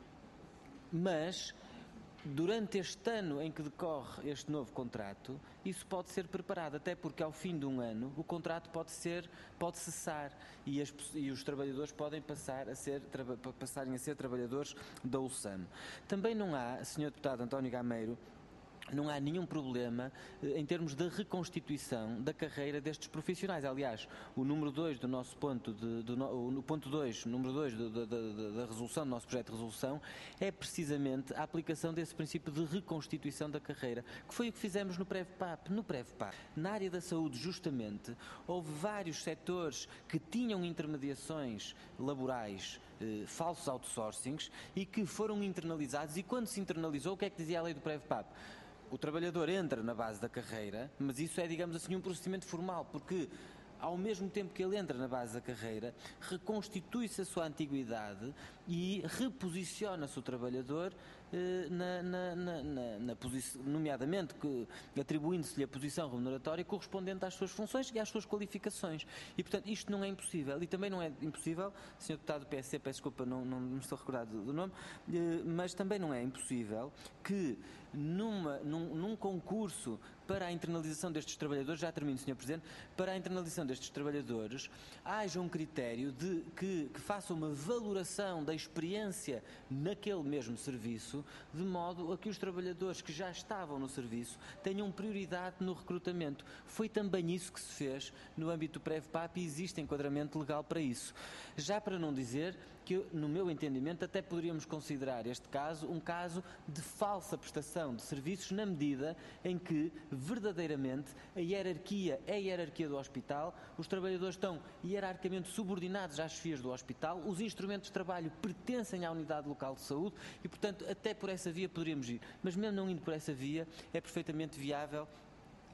mas durante este ano em que decorre este novo contrato, isso pode ser preparado, até porque ao fim de um ano o contrato pode ser, pode cessar e, as, e os trabalhadores podem passar a ser, passarem a ser trabalhadores da ULSAM. Também não há, senhor Deputado António Gameiro, não há nenhum problema em termos de reconstituição da carreira destes profissionais. Aliás, o número dois do nosso ponto, de, do, o ponto dois, número dois da resolução, do nosso projeto de resolução, é precisamente a aplicação desse princípio de reconstituição da carreira, que foi o que fizemos no PREVPAP. No PREVPAP, na área da saúde, justamente, houve vários setores que tinham intermediações laborais, eh, falsos outsourcings, e que foram internalizados, e quando se internalizou, o que é que dizia a lei do PREVPAP? O trabalhador entra na base da carreira, mas isso é, digamos assim, um procedimento formal, porque ao mesmo tempo que ele entra na base da carreira, reconstitui-se a sua antiguidade e reposiciona-se o trabalhador, eh, na, na, na, na, na posição, nomeadamente atribuindo-se-lhe a posição remuneratória correspondente às suas funções e às suas qualificações. E, portanto, isto não é impossível. E também não é impossível, senhor Deputado do P S C, peço desculpa, não, não, não me estou recordado do nome, eh, mas também não é impossível que numa, num, num concurso para a internalização destes trabalhadores, já termino, senhor Presidente, para a internalização destes trabalhadores, haja um critério de que, que faça uma valoração da experiência naquele mesmo serviço, de modo a que os trabalhadores que já estavam no serviço tenham prioridade no recrutamento. Foi também isso que se fez no âmbito do PREVPAP e existe enquadramento legal para isso. Já para não dizer que, no meu entendimento, até poderíamos considerar este caso um caso de falsa prestação de serviços, na medida em que, verdadeiramente, a hierarquia é a hierarquia do hospital, os trabalhadores estão hierarquicamente subordinados às chefias do hospital, os instrumentos de trabalho pertencem à unidade local de saúde e, portanto, até por essa via poderíamos ir. Mas mesmo não indo por essa via, é perfeitamente viável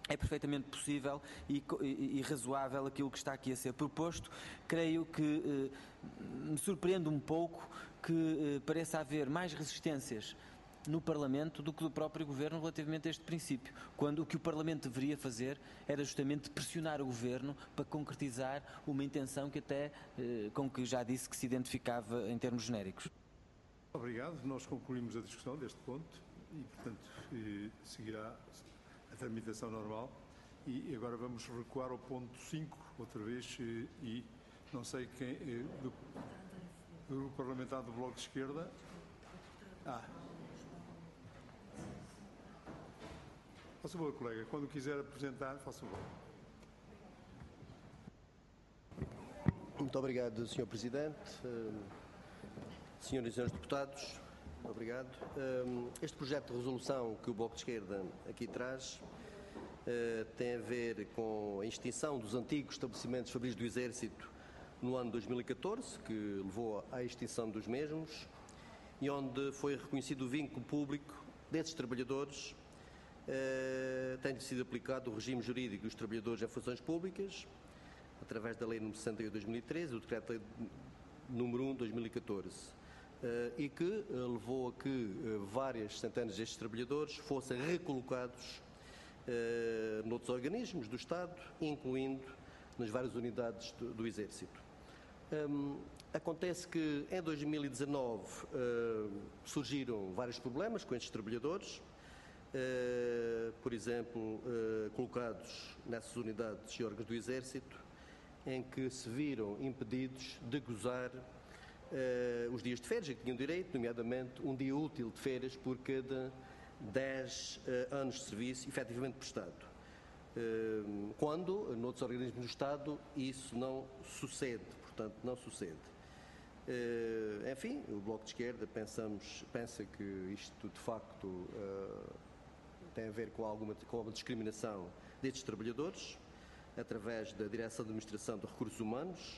é perfeitamente possível e, e, e razoável aquilo que está aqui a ser proposto. Creio que eh, me surpreende um pouco que eh, pareça haver mais resistências no Parlamento do que do próprio Governo relativamente a este princípio, quando o que o Parlamento deveria fazer era justamente pressionar o Governo para concretizar uma intenção que até, eh, com que já disse que se identificava em termos genéricos. Obrigado. Nós concluímos a discussão deste ponto e, portanto, eh, seguirá a tramitação normal. E agora vamos recuar ao ponto cinco, outra vez, eh, e não sei quem, eh, do, do Grupo Parlamentar do Bloco de Esquerda. Ah. Faça favor, colega, quando quiser apresentar, faça favor. Muito obrigado, senhor Presidente. Senhoras e senhores deputados, obrigado. Este projeto de resolução que o Bloco de Esquerda aqui traz tem a ver com a extinção dos antigos estabelecimentos fabris do Exército no ano dois mil e catorze, que levou à extinção dos mesmos, e onde foi reconhecido o vínculo público desses trabalhadores, tendo sido aplicado o regime jurídico dos trabalhadores em funções públicas, através da Lei número sessenta e oito de dois mil e treze e o Decreto-Lei número um de dois mil e catorze, e que levou a que várias centenas destes trabalhadores fossem recolocados noutros organismos do Estado, incluindo nas várias unidades do, do Exército. Um, acontece que em dois mil e dezanove uh, surgiram vários problemas com estes trabalhadores, uh, por exemplo, uh, colocados nessas unidades e órgãos do Exército, em que se viram impedidos de gozar uh, os dias de férias a que tinham direito, nomeadamente um dia útil de férias por cada dez uh, anos de serviço efetivamente prestado. Uh, quando, noutros organismos do Estado, isso não sucede, portanto, não sucede. Uh, enfim, o Bloco de Esquerda pensamos, pensa que isto, de facto, uh, tem a ver com alguma, com alguma discriminação destes trabalhadores, através da Direção de Administração de Recursos Humanos,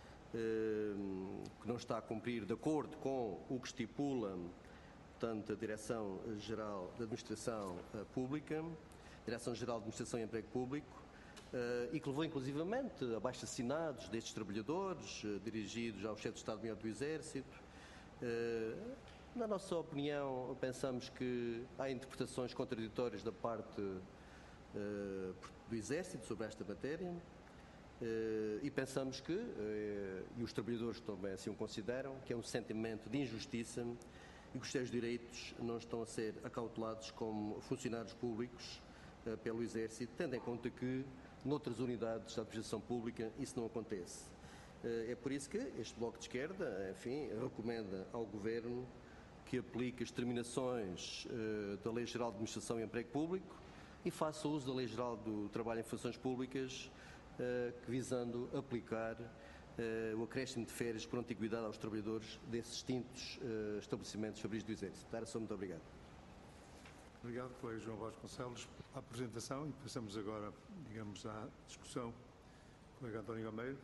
uh, que não está a cumprir de acordo com o que estipula, portanto, a Direção-Geral de Administração uh, Pública, Direção-Geral de Administração e Emprego Público, uh, e que levou inclusivamente a abaixo-assinados destes trabalhadores, uh, dirigidos ao chefe de Estado-Maior do Exército. Uh, na nossa opinião, pensamos que há interpretações contraditórias da parte uh, do Exército sobre esta matéria, uh, e pensamos que, uh, e os trabalhadores também assim o consideram, que é um sentimento de injustiça e que os seus direitos não estão a ser acautelados como funcionários públicos uh, pelo Exército, tendo em conta que noutras unidades da administração pública isso não acontece. Uh, é por isso que este Bloco de Esquerda, enfim, recomenda ao Governo que aplique as determinações uh, da Lei Geral de Administração e Emprego Público e faça uso da Lei Geral do Trabalho em Funções Públicas, uh, visando aplicar Uh, o acréscimo de férias por antiguidade aos trabalhadores desses extintos uh, estabelecimentos fabris do Exército. Era só, muito obrigado. Obrigado, colega João Vasconcelos, pela apresentação, e passamos agora, digamos, à discussão. Colega António Gameiro.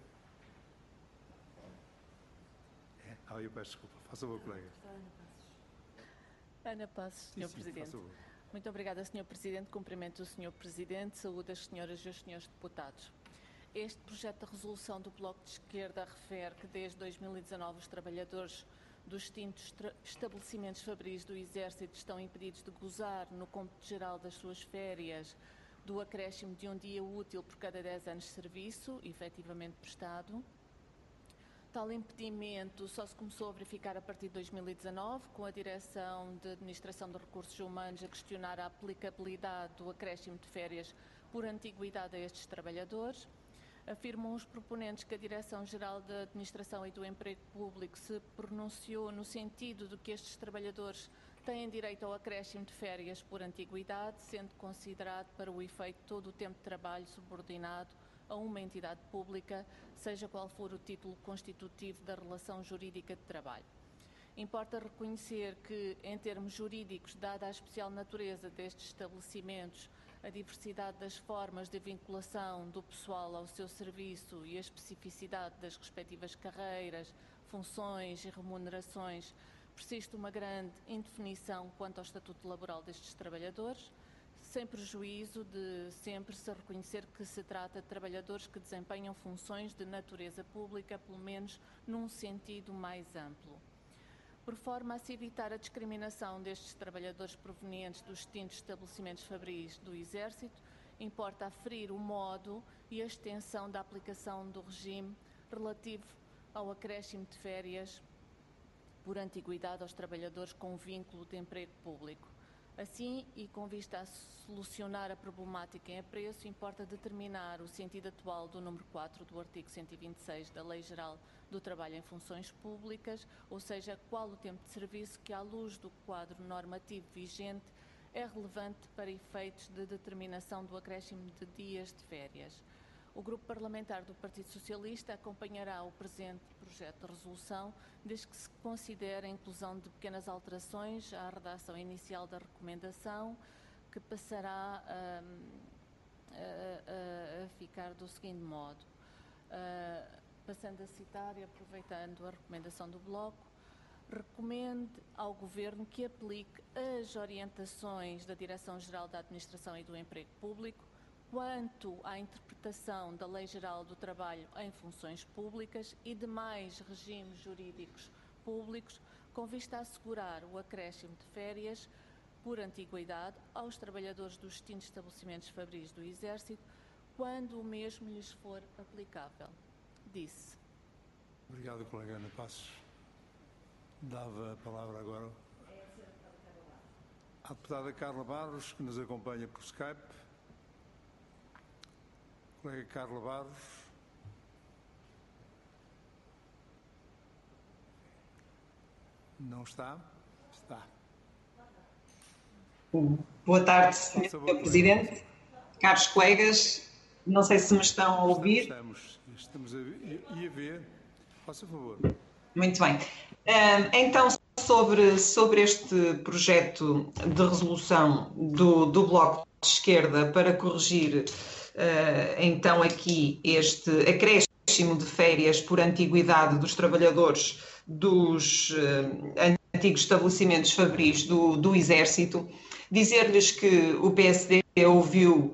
É. Ah, eu peço desculpa. Faça favor, colega. Ana Passos, senhor Presidente. Muito obrigada, senhor Presidente. Cumprimento o senhor Presidente, saúde as senhoras e os senhores deputados. Este projeto de resolução do Bloco de Esquerda refere que desde dois mil e dezanove os trabalhadores dos extintos estabelecimentos fabris do Exército estão impedidos de gozar no cômputo geral das suas férias do acréscimo de um dia útil por cada dez anos de serviço, efetivamente prestado. Tal impedimento só se começou a verificar a partir de dois mil e dezanove, com a Direção de Administração de Recursos Humanos a questionar a aplicabilidade do acréscimo de férias por antiguidade a estes trabalhadores. Afirmam os proponentes que a Direção-Geral da Administração e do Emprego Público se pronunciou no sentido de que estes trabalhadores têm direito ao acréscimo de férias por antiguidade, sendo considerado para o efeito todo o tempo de trabalho subordinado a uma entidade pública, seja qual for o título constitutivo da relação jurídica de trabalho. Importa reconhecer que, em termos jurídicos, dada a especial natureza destes estabelecimentos, a diversidade das formas de vinculação do pessoal ao seu serviço e a especificidade das respectivas carreiras, funções e remunerações, persiste uma grande indefinição quanto ao estatuto laboral destes trabalhadores, sem prejuízo de sempre se reconhecer que se trata de trabalhadores que desempenham funções de natureza pública, pelo menos num sentido mais amplo. Por forma a se evitar a discriminação destes trabalhadores provenientes dos distintos estabelecimentos fabris do Exército, importa aferir o modo e a extensão da aplicação do regime relativo ao acréscimo de férias por antiguidade aos trabalhadores com vínculo de emprego público. Assim, e com vista a solucionar a problemática em apreço, importa determinar o sentido atual do número quatro do artigo cento e vinte e seis da Lei Geral do Trabalho em Funções Públicas, ou seja, qual o tempo de serviço que, à luz do quadro normativo vigente, é relevante para efeitos de determinação do acréscimo de dias de férias. O Grupo Parlamentar do Partido Socialista acompanhará o presente projeto de resolução, desde que se considere a inclusão de pequenas alterações à redação inicial da recomendação, que passará a, a, a ficar do seguinte modo. Uh, passando a citar e aproveitando a recomendação do Bloco, recomende ao Governo que aplique as orientações da Direção-Geral da Administração e do Emprego Público quanto à interpretação da Lei Geral do Trabalho em Funções Públicas e demais regimes jurídicos públicos, com vista a assegurar o acréscimo de férias por antiguidade aos trabalhadores dos distintos estabelecimentos fabris do Exército, quando o mesmo lhes for aplicável. Disse. Obrigado, colega Ana Passos. Dava a palavra agora à deputada Carla Barros, que nos acompanha por Skype. Colega Carla Barros. Não está? Está. Boa tarde, senhor Presidente. Caros colegas, não sei se me estão a ouvir. Estamos, estamos a, a ver. Faça favor. Muito bem. Então, sobre, sobre este projeto de resolução do, do Bloco de Esquerda para corrigir Uh, então aqui este acréscimo de férias por antiguidade dos trabalhadores dos uh, antigos estabelecimentos fabris do, do Exército, dizer-lhes que o P S D ouviu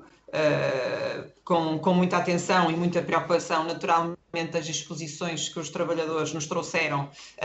uh, com, com muita atenção e muita preocupação naturalmente as exposições que os trabalhadores nos trouxeram,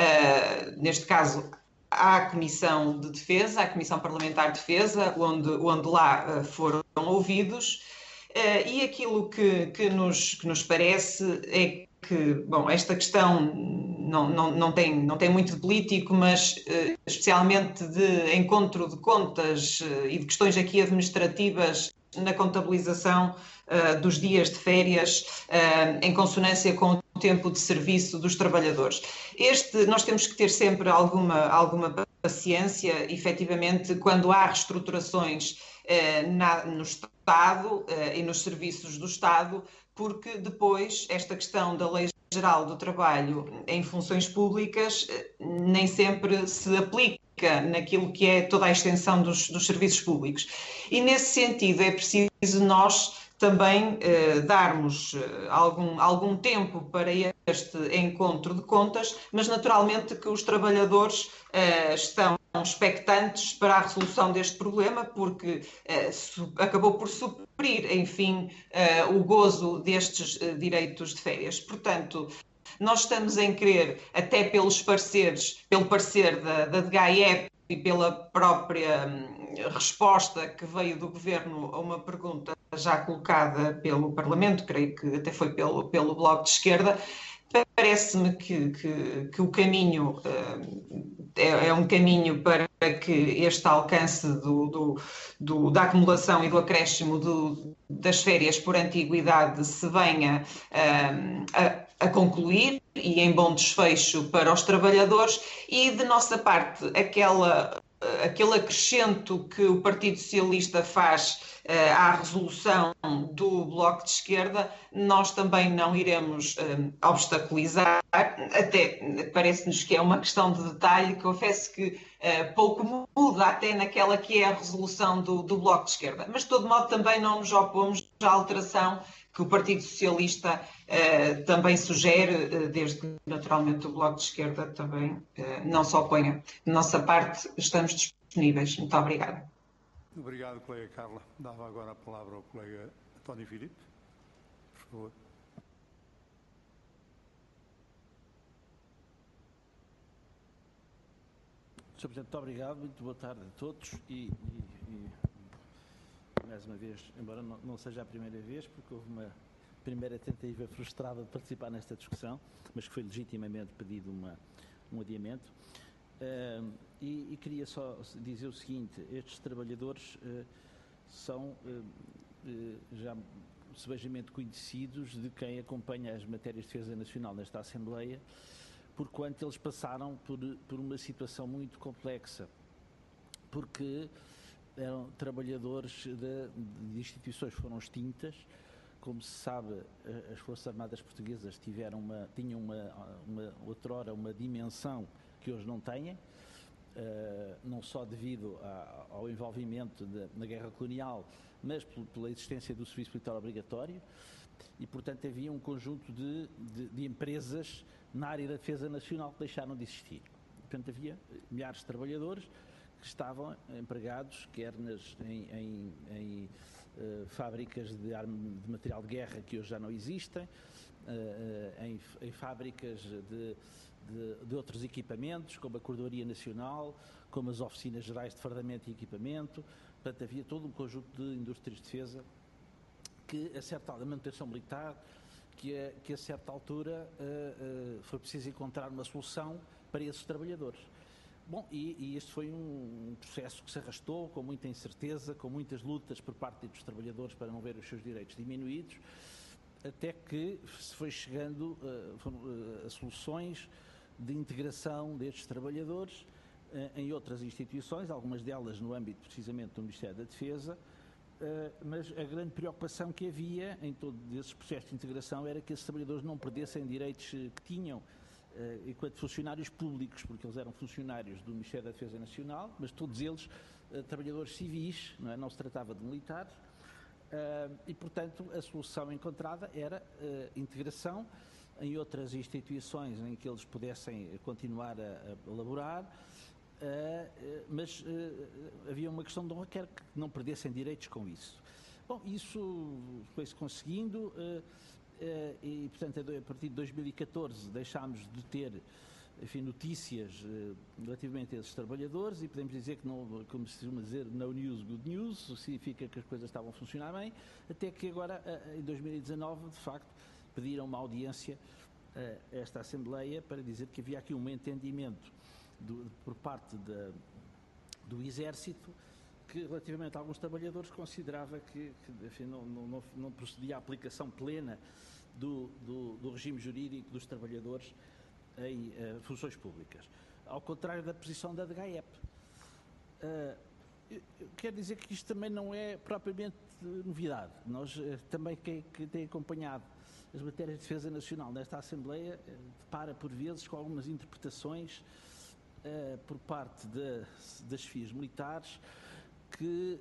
uh, neste caso à Comissão de Defesa, à Comissão Parlamentar de Defesa, onde, onde lá uh, foram ouvidos. Uh, e aquilo que, que, nos, que nos parece é que, bom, esta questão não, não, não, tem, não tem muito de político, mas uh, especialmente de encontro de contas uh, e de questões aqui administrativas na contabilização uh, dos dias de férias uh, em consonância com o tempo de serviço dos trabalhadores. Este, nós temos que ter sempre alguma, alguma paciência, efetivamente, quando há reestruturações uh, na, no Estado uh, e nos serviços do Estado, porque depois esta questão da Lei Geral do Trabalho em funções públicas uh, nem sempre se aplica naquilo que é toda a extensão dos, dos serviços públicos. E nesse sentido é preciso nós também eh, darmos eh, algum, algum tempo para este encontro de contas, mas naturalmente que os trabalhadores eh, estão expectantes para a resolução deste problema, porque eh, su- acabou por suprir, enfim, eh, o gozo destes eh, direitos de férias. Portanto, nós estamos em querer, até pelos pareceres, pelo parecer da, da D G A I E P e pela própria hum, resposta que veio do Governo a uma pergunta já colocada pelo Parlamento, creio que até foi pelo, pelo Bloco de Esquerda, parece-me que, que, que o caminho uh, é, é um caminho para que este alcance do, do, do, da acumulação e do acréscimo do, das férias por antiguidade se venha uh, a, a concluir e em bom desfecho para os trabalhadores, e de nossa parte aquela, aquele acrescento que o Partido Socialista faz uh, à resolução do Bloco de Esquerda, nós também não iremos uh, obstaculizar, até parece-nos que é uma questão de detalhe, que confesso que uh, pouco muda até naquela que é a resolução do, do Bloco de Esquerda, mas de todo modo também não nos opomos à alteração que o Partido Socialista uh, também sugere, uh, desde que naturalmente o Bloco de Esquerda também uh, não se oponha. De nossa parte, estamos disponíveis. Muito obrigada. Obrigado, colega Carla. Dava agora a palavra ao colega António Filipe, por favor. senhor Presidente, muito obrigado, muito boa tarde a todos e, e, e mais uma vez, embora não, não seja a primeira vez, porque houve uma primeira tentativa frustrada de participar nesta discussão, mas que foi legitimamente pedido uma, um adiamento. Uh, e, e queria só dizer o seguinte, estes trabalhadores uh, são uh, uh, já sebejamente conhecidos de quem acompanha as matérias de defesa nacional nesta Assembleia, porquanto eles passaram por, por uma situação muito complexa, porque eram trabalhadores de, de instituições que foram extintas. Como se sabe, as Forças Armadas Portuguesas tiveram uma, tinham uma, uma, outrora uma dimensão que hoje não têm, uh, não só devido a, ao envolvimento de, na guerra colonial, mas pela existência do serviço militar obrigatório, e portanto havia um conjunto de, de, de empresas na área da defesa nacional que deixaram de existir. Portanto havia milhares de trabalhadores que estavam empregados, quer nas, em, em, em uh, fábricas de, arma, de material de guerra que hoje já não existem, uh, em, em fábricas de, de, de outros equipamentos, como a Cordoaria Nacional, como as Oficinas Gerais de Fardamento e Equipamento. Portanto, havia todo um conjunto de indústrias de defesa que, a certa altura, a manutenção militar, que a, que a certa altura uh, uh, foi preciso encontrar uma solução para esses trabalhadores. Bom, e, e este foi um processo que se arrastou com muita incerteza, com muitas lutas por parte dos trabalhadores para não ver os seus direitos diminuídos, até que se foi chegando uh, foram, uh, a soluções de integração destes trabalhadores uh, em outras instituições, algumas delas no âmbito precisamente do Ministério da Defesa, uh, mas a grande preocupação que havia em todos esses processos de integração era que esses trabalhadores não perdessem direitos que tinham Uh, enquanto funcionários públicos, porque eles eram funcionários do Ministério da Defesa Nacional, mas todos eles uh, trabalhadores civis, não é? Não se tratava de militares, uh, e portanto a solução encontrada era uh, integração em outras instituições em que eles pudessem continuar a, a laborar, uh, uh, mas uh, havia uma questão de honra que era que não perdessem direitos com isso. Bom, isso foi-se conseguindo. Uh, Uh, e, portanto, a partir de dois mil e catorze deixámos de ter, enfim, notícias uh, relativamente a esses trabalhadores, e podemos dizer que, não, como se costuma dizer, no news, good news, significa que as coisas estavam a funcionar bem, até que agora, uh, em dois mil e dezanove, de facto, pediram uma audiência uh, a esta Assembleia para dizer que havia aqui um entendimento do, por parte da, do Exército, que relativamente a alguns trabalhadores considerava que, que enfim, não, não, não procedia à aplicação plena do, do, do regime jurídico dos trabalhadores em uh, funções públicas, ao contrário da posição da D G A E P. Uh, eu, eu quero dizer que isto também não é propriamente novidade. Nós uh, também, quem, quem tem acompanhado as matérias de defesa nacional nesta Assembleia, uh, depara por vezes com algumas interpretações uh, por parte de, das chefias militares que,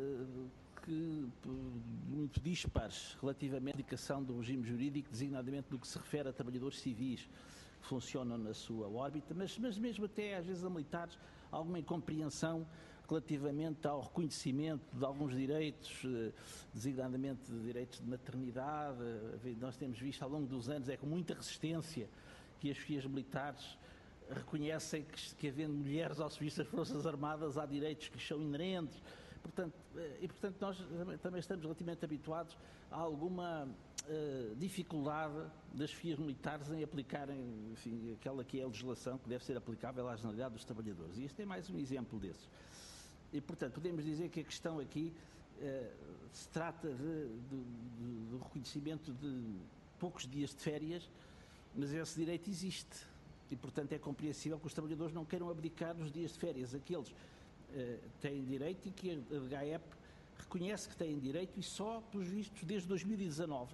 que muito dispares relativamente à aplicação do regime jurídico, designadamente no que se refere a trabalhadores civis que funcionam na sua órbita, mas, mas mesmo até às vezes a militares, alguma incompreensão relativamente ao reconhecimento de alguns direitos, designadamente de direitos de maternidade. Nós temos visto ao longo dos anos, é com muita resistência que as chefias militares reconhecem que, que havendo mulheres ao serviço das Forças Armadas há direitos que são inerentes, portanto, e portanto nós também estamos relativamente habituados a alguma uh, dificuldade das chefias militares em aplicarem, enfim, aquela que é a legislação que deve ser aplicável à generalidade dos trabalhadores, e este é mais um exemplo desses. E portanto podemos dizer que a questão aqui uh, se trata de, de, de, do reconhecimento de poucos dias de férias, mas esse direito existe. E, portanto, é compreensível que os trabalhadores não queiram abdicar dos dias de férias. Aqueles uh, têm direito e que a D G A E P reconhece que têm direito, e só, pelos vistos, desde dois mil e dezanove,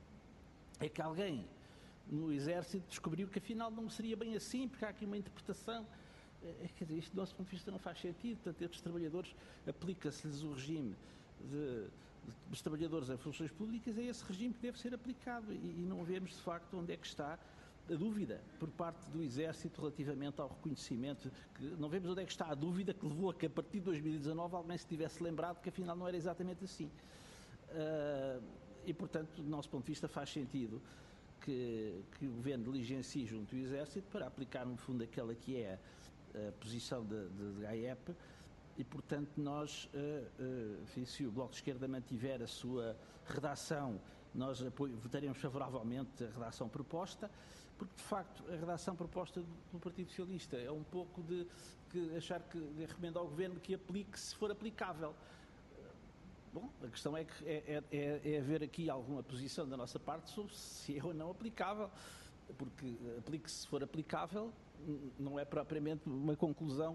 é que alguém no Exército descobriu que, afinal, não seria bem assim, porque há aqui uma interpretação. Uh, quer dizer, isto, do nosso ponto de vista, não faz sentido. Portanto, estes trabalhadores, aplica-se-lhes o regime de, de, dos trabalhadores em funções públicas, é esse regime que deve ser aplicado. E, e não vemos, de facto, onde é que está a dúvida por parte do Exército relativamente ao reconhecimento, que não vemos onde é que está a dúvida que levou a que a partir de dois mil e dezanove alguém se tivesse lembrado que afinal não era exatamente assim. Uh, e portanto, do nosso ponto de vista, faz sentido que, que o Governo diligencie junto ao Exército para aplicar no fundo aquela que é a posição de, de, de G A E P e portanto nós, uh, uh, enfim, se o Bloco de Esquerda mantiver a sua redação, nós apoio, votaremos favoravelmente a redação proposta, porque de facto a redação proposta do Partido Socialista é um pouco de, de achar que de recomendar ao Governo que aplique se for aplicável. Bom, a questão é que é, é, é haver aqui alguma posição da nossa parte sobre se é ou não aplicável, porque aplique-se se for aplicável não é propriamente uma conclusão,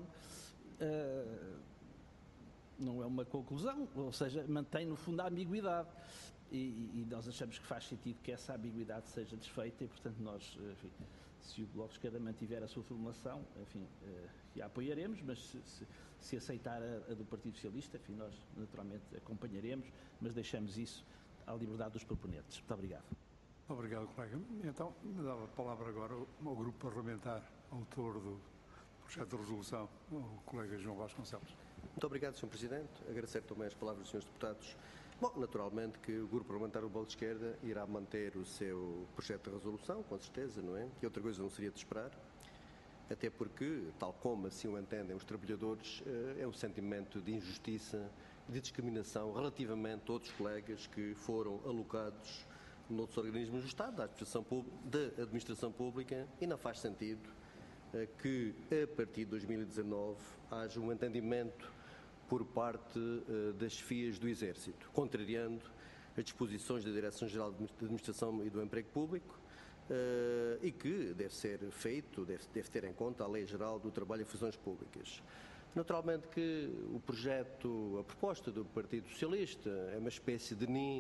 uh, não é uma conclusão, ou seja, mantém no fundo a ambiguidade. E, e nós achamos que faz sentido que essa ambiguidade seja desfeita e, portanto, nós, enfim, se o Bloco de Esquerda mantiver a sua formulação, enfim, uh, a apoiaremos, mas se, se, se aceitar a, a do Partido Socialista, enfim, nós naturalmente acompanharemos, mas deixamos isso à liberdade dos proponentes. Muito obrigado. Obrigado, colega. Então, me dava a palavra agora ao grupo parlamentar, autor do projeto de resolução, o colega João Vasconcelos. Muito obrigado, senhor Presidente. Agradecer também as palavras dos senhores deputados. Bom, naturalmente que o Grupo Parlamentar do Bloco de Esquerda irá manter o seu projeto de resolução, com certeza, não é? Que outra coisa não seria de esperar, até porque, tal como assim o entendem os trabalhadores, é um sentimento de injustiça e de discriminação relativamente a outros colegas que foram alocados noutros organismos do Estado, da administração pública, e não faz sentido que, a partir de dois mil e dezanove, haja um entendimento por parte uh, das chefias do Exército, contrariando as disposições da Direção-Geral de Administração e do Emprego Público uh, e que deve ser feito, deve, deve ter em conta a Lei Geral do Trabalho e Funções Públicas. Naturalmente que o projeto, a proposta do Partido Socialista é uma espécie de N I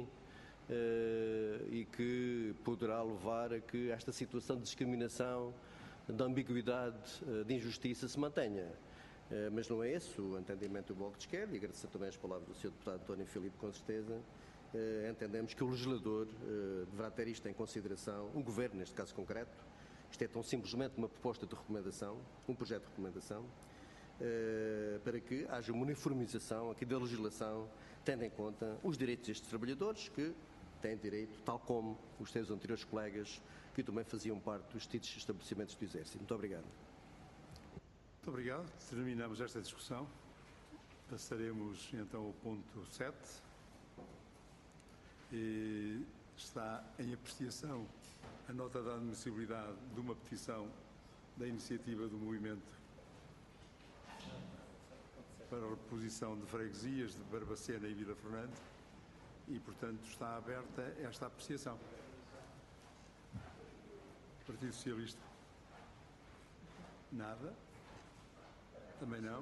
uh, e que poderá levar a que esta situação de discriminação, de ambiguidade, uh, de injustiça se mantenha. Uh, mas não é esse o entendimento do Bloco de Esquerda, e agradecer também as palavras do senhor deputado António Filipe, com certeza. Uh, entendemos que o legislador uh, deverá ter isto em consideração, o Governo neste caso concreto. Isto é tão simplesmente uma proposta de recomendação, um projeto de recomendação, uh, para que haja uma uniformização aqui da legislação, tendo em conta os direitos destes trabalhadores, que têm direito, tal como os seus anteriores colegas, que também faziam parte dos distintos estabelecimentos do Exército. Muito obrigado. Muito obrigado. Terminamos esta discussão. Passaremos então ao ponto sete. E está em apreciação a nota da admissibilidade de uma petição da iniciativa do movimento para a reposição de freguesias de Barbacena e Vila Fernandes e, portanto, está aberta esta apreciação. Partido Socialista? Nada? Também não?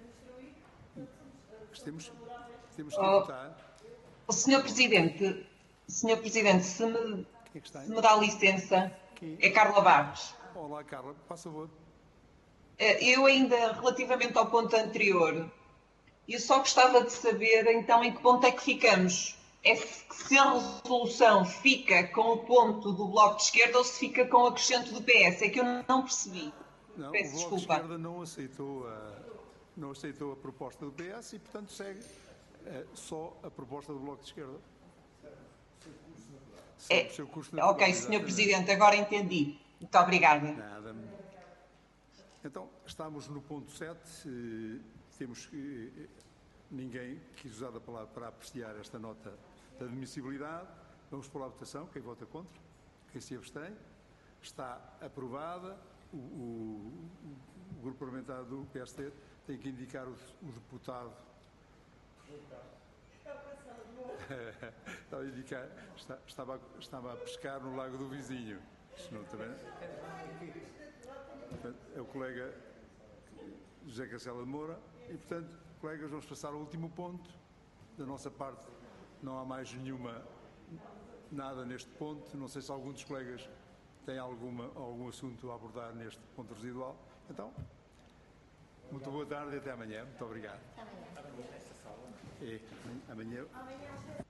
Temos, temos que oh, votar. O senhor Presidente, senhor Presidente, se me, é que está se me dá licença, Quem? É Carla Barros. Olá, Carla, por favor. Eu ainda, relativamente ao ponto anterior, eu só gostava de saber, então, em que ponto é que ficamos. É se a resolução fica com o ponto do Bloco de Esquerda ou se fica com o acrescento do P S. É que eu não percebi. Não, Peço o Bloco desculpa. de Esquerda não aceitou, a, não aceitou a proposta do P S e, portanto, segue é, só a proposta do Bloco de Esquerda. É, ok, senhor Presidente, agora entendi. Muito obrigada. Nada. Então, estamos no ponto sete. Temos que... Ninguém quis usar a palavra para apreciar esta nota de admissibilidade. Vamos pôr a votação. Quem vota contra? Quem se abstém? Está aprovada. O, o, o grupo parlamentar do P S D tem que indicar o, o deputado. estava, a indicar, está, estava, estava a pescar no lago do vizinho. Senão, também... É o colega José Cacela de Moura. E, portanto, colegas, vamos passar ao último ponto. Da nossa parte, não há mais nenhuma, nada neste ponto. Não sei se algum dos colegas tem alguma, algum assunto a abordar neste ponto residual. Então, muito boa tarde e até amanhã. Muito obrigado. Até amanhã. E, amanhã.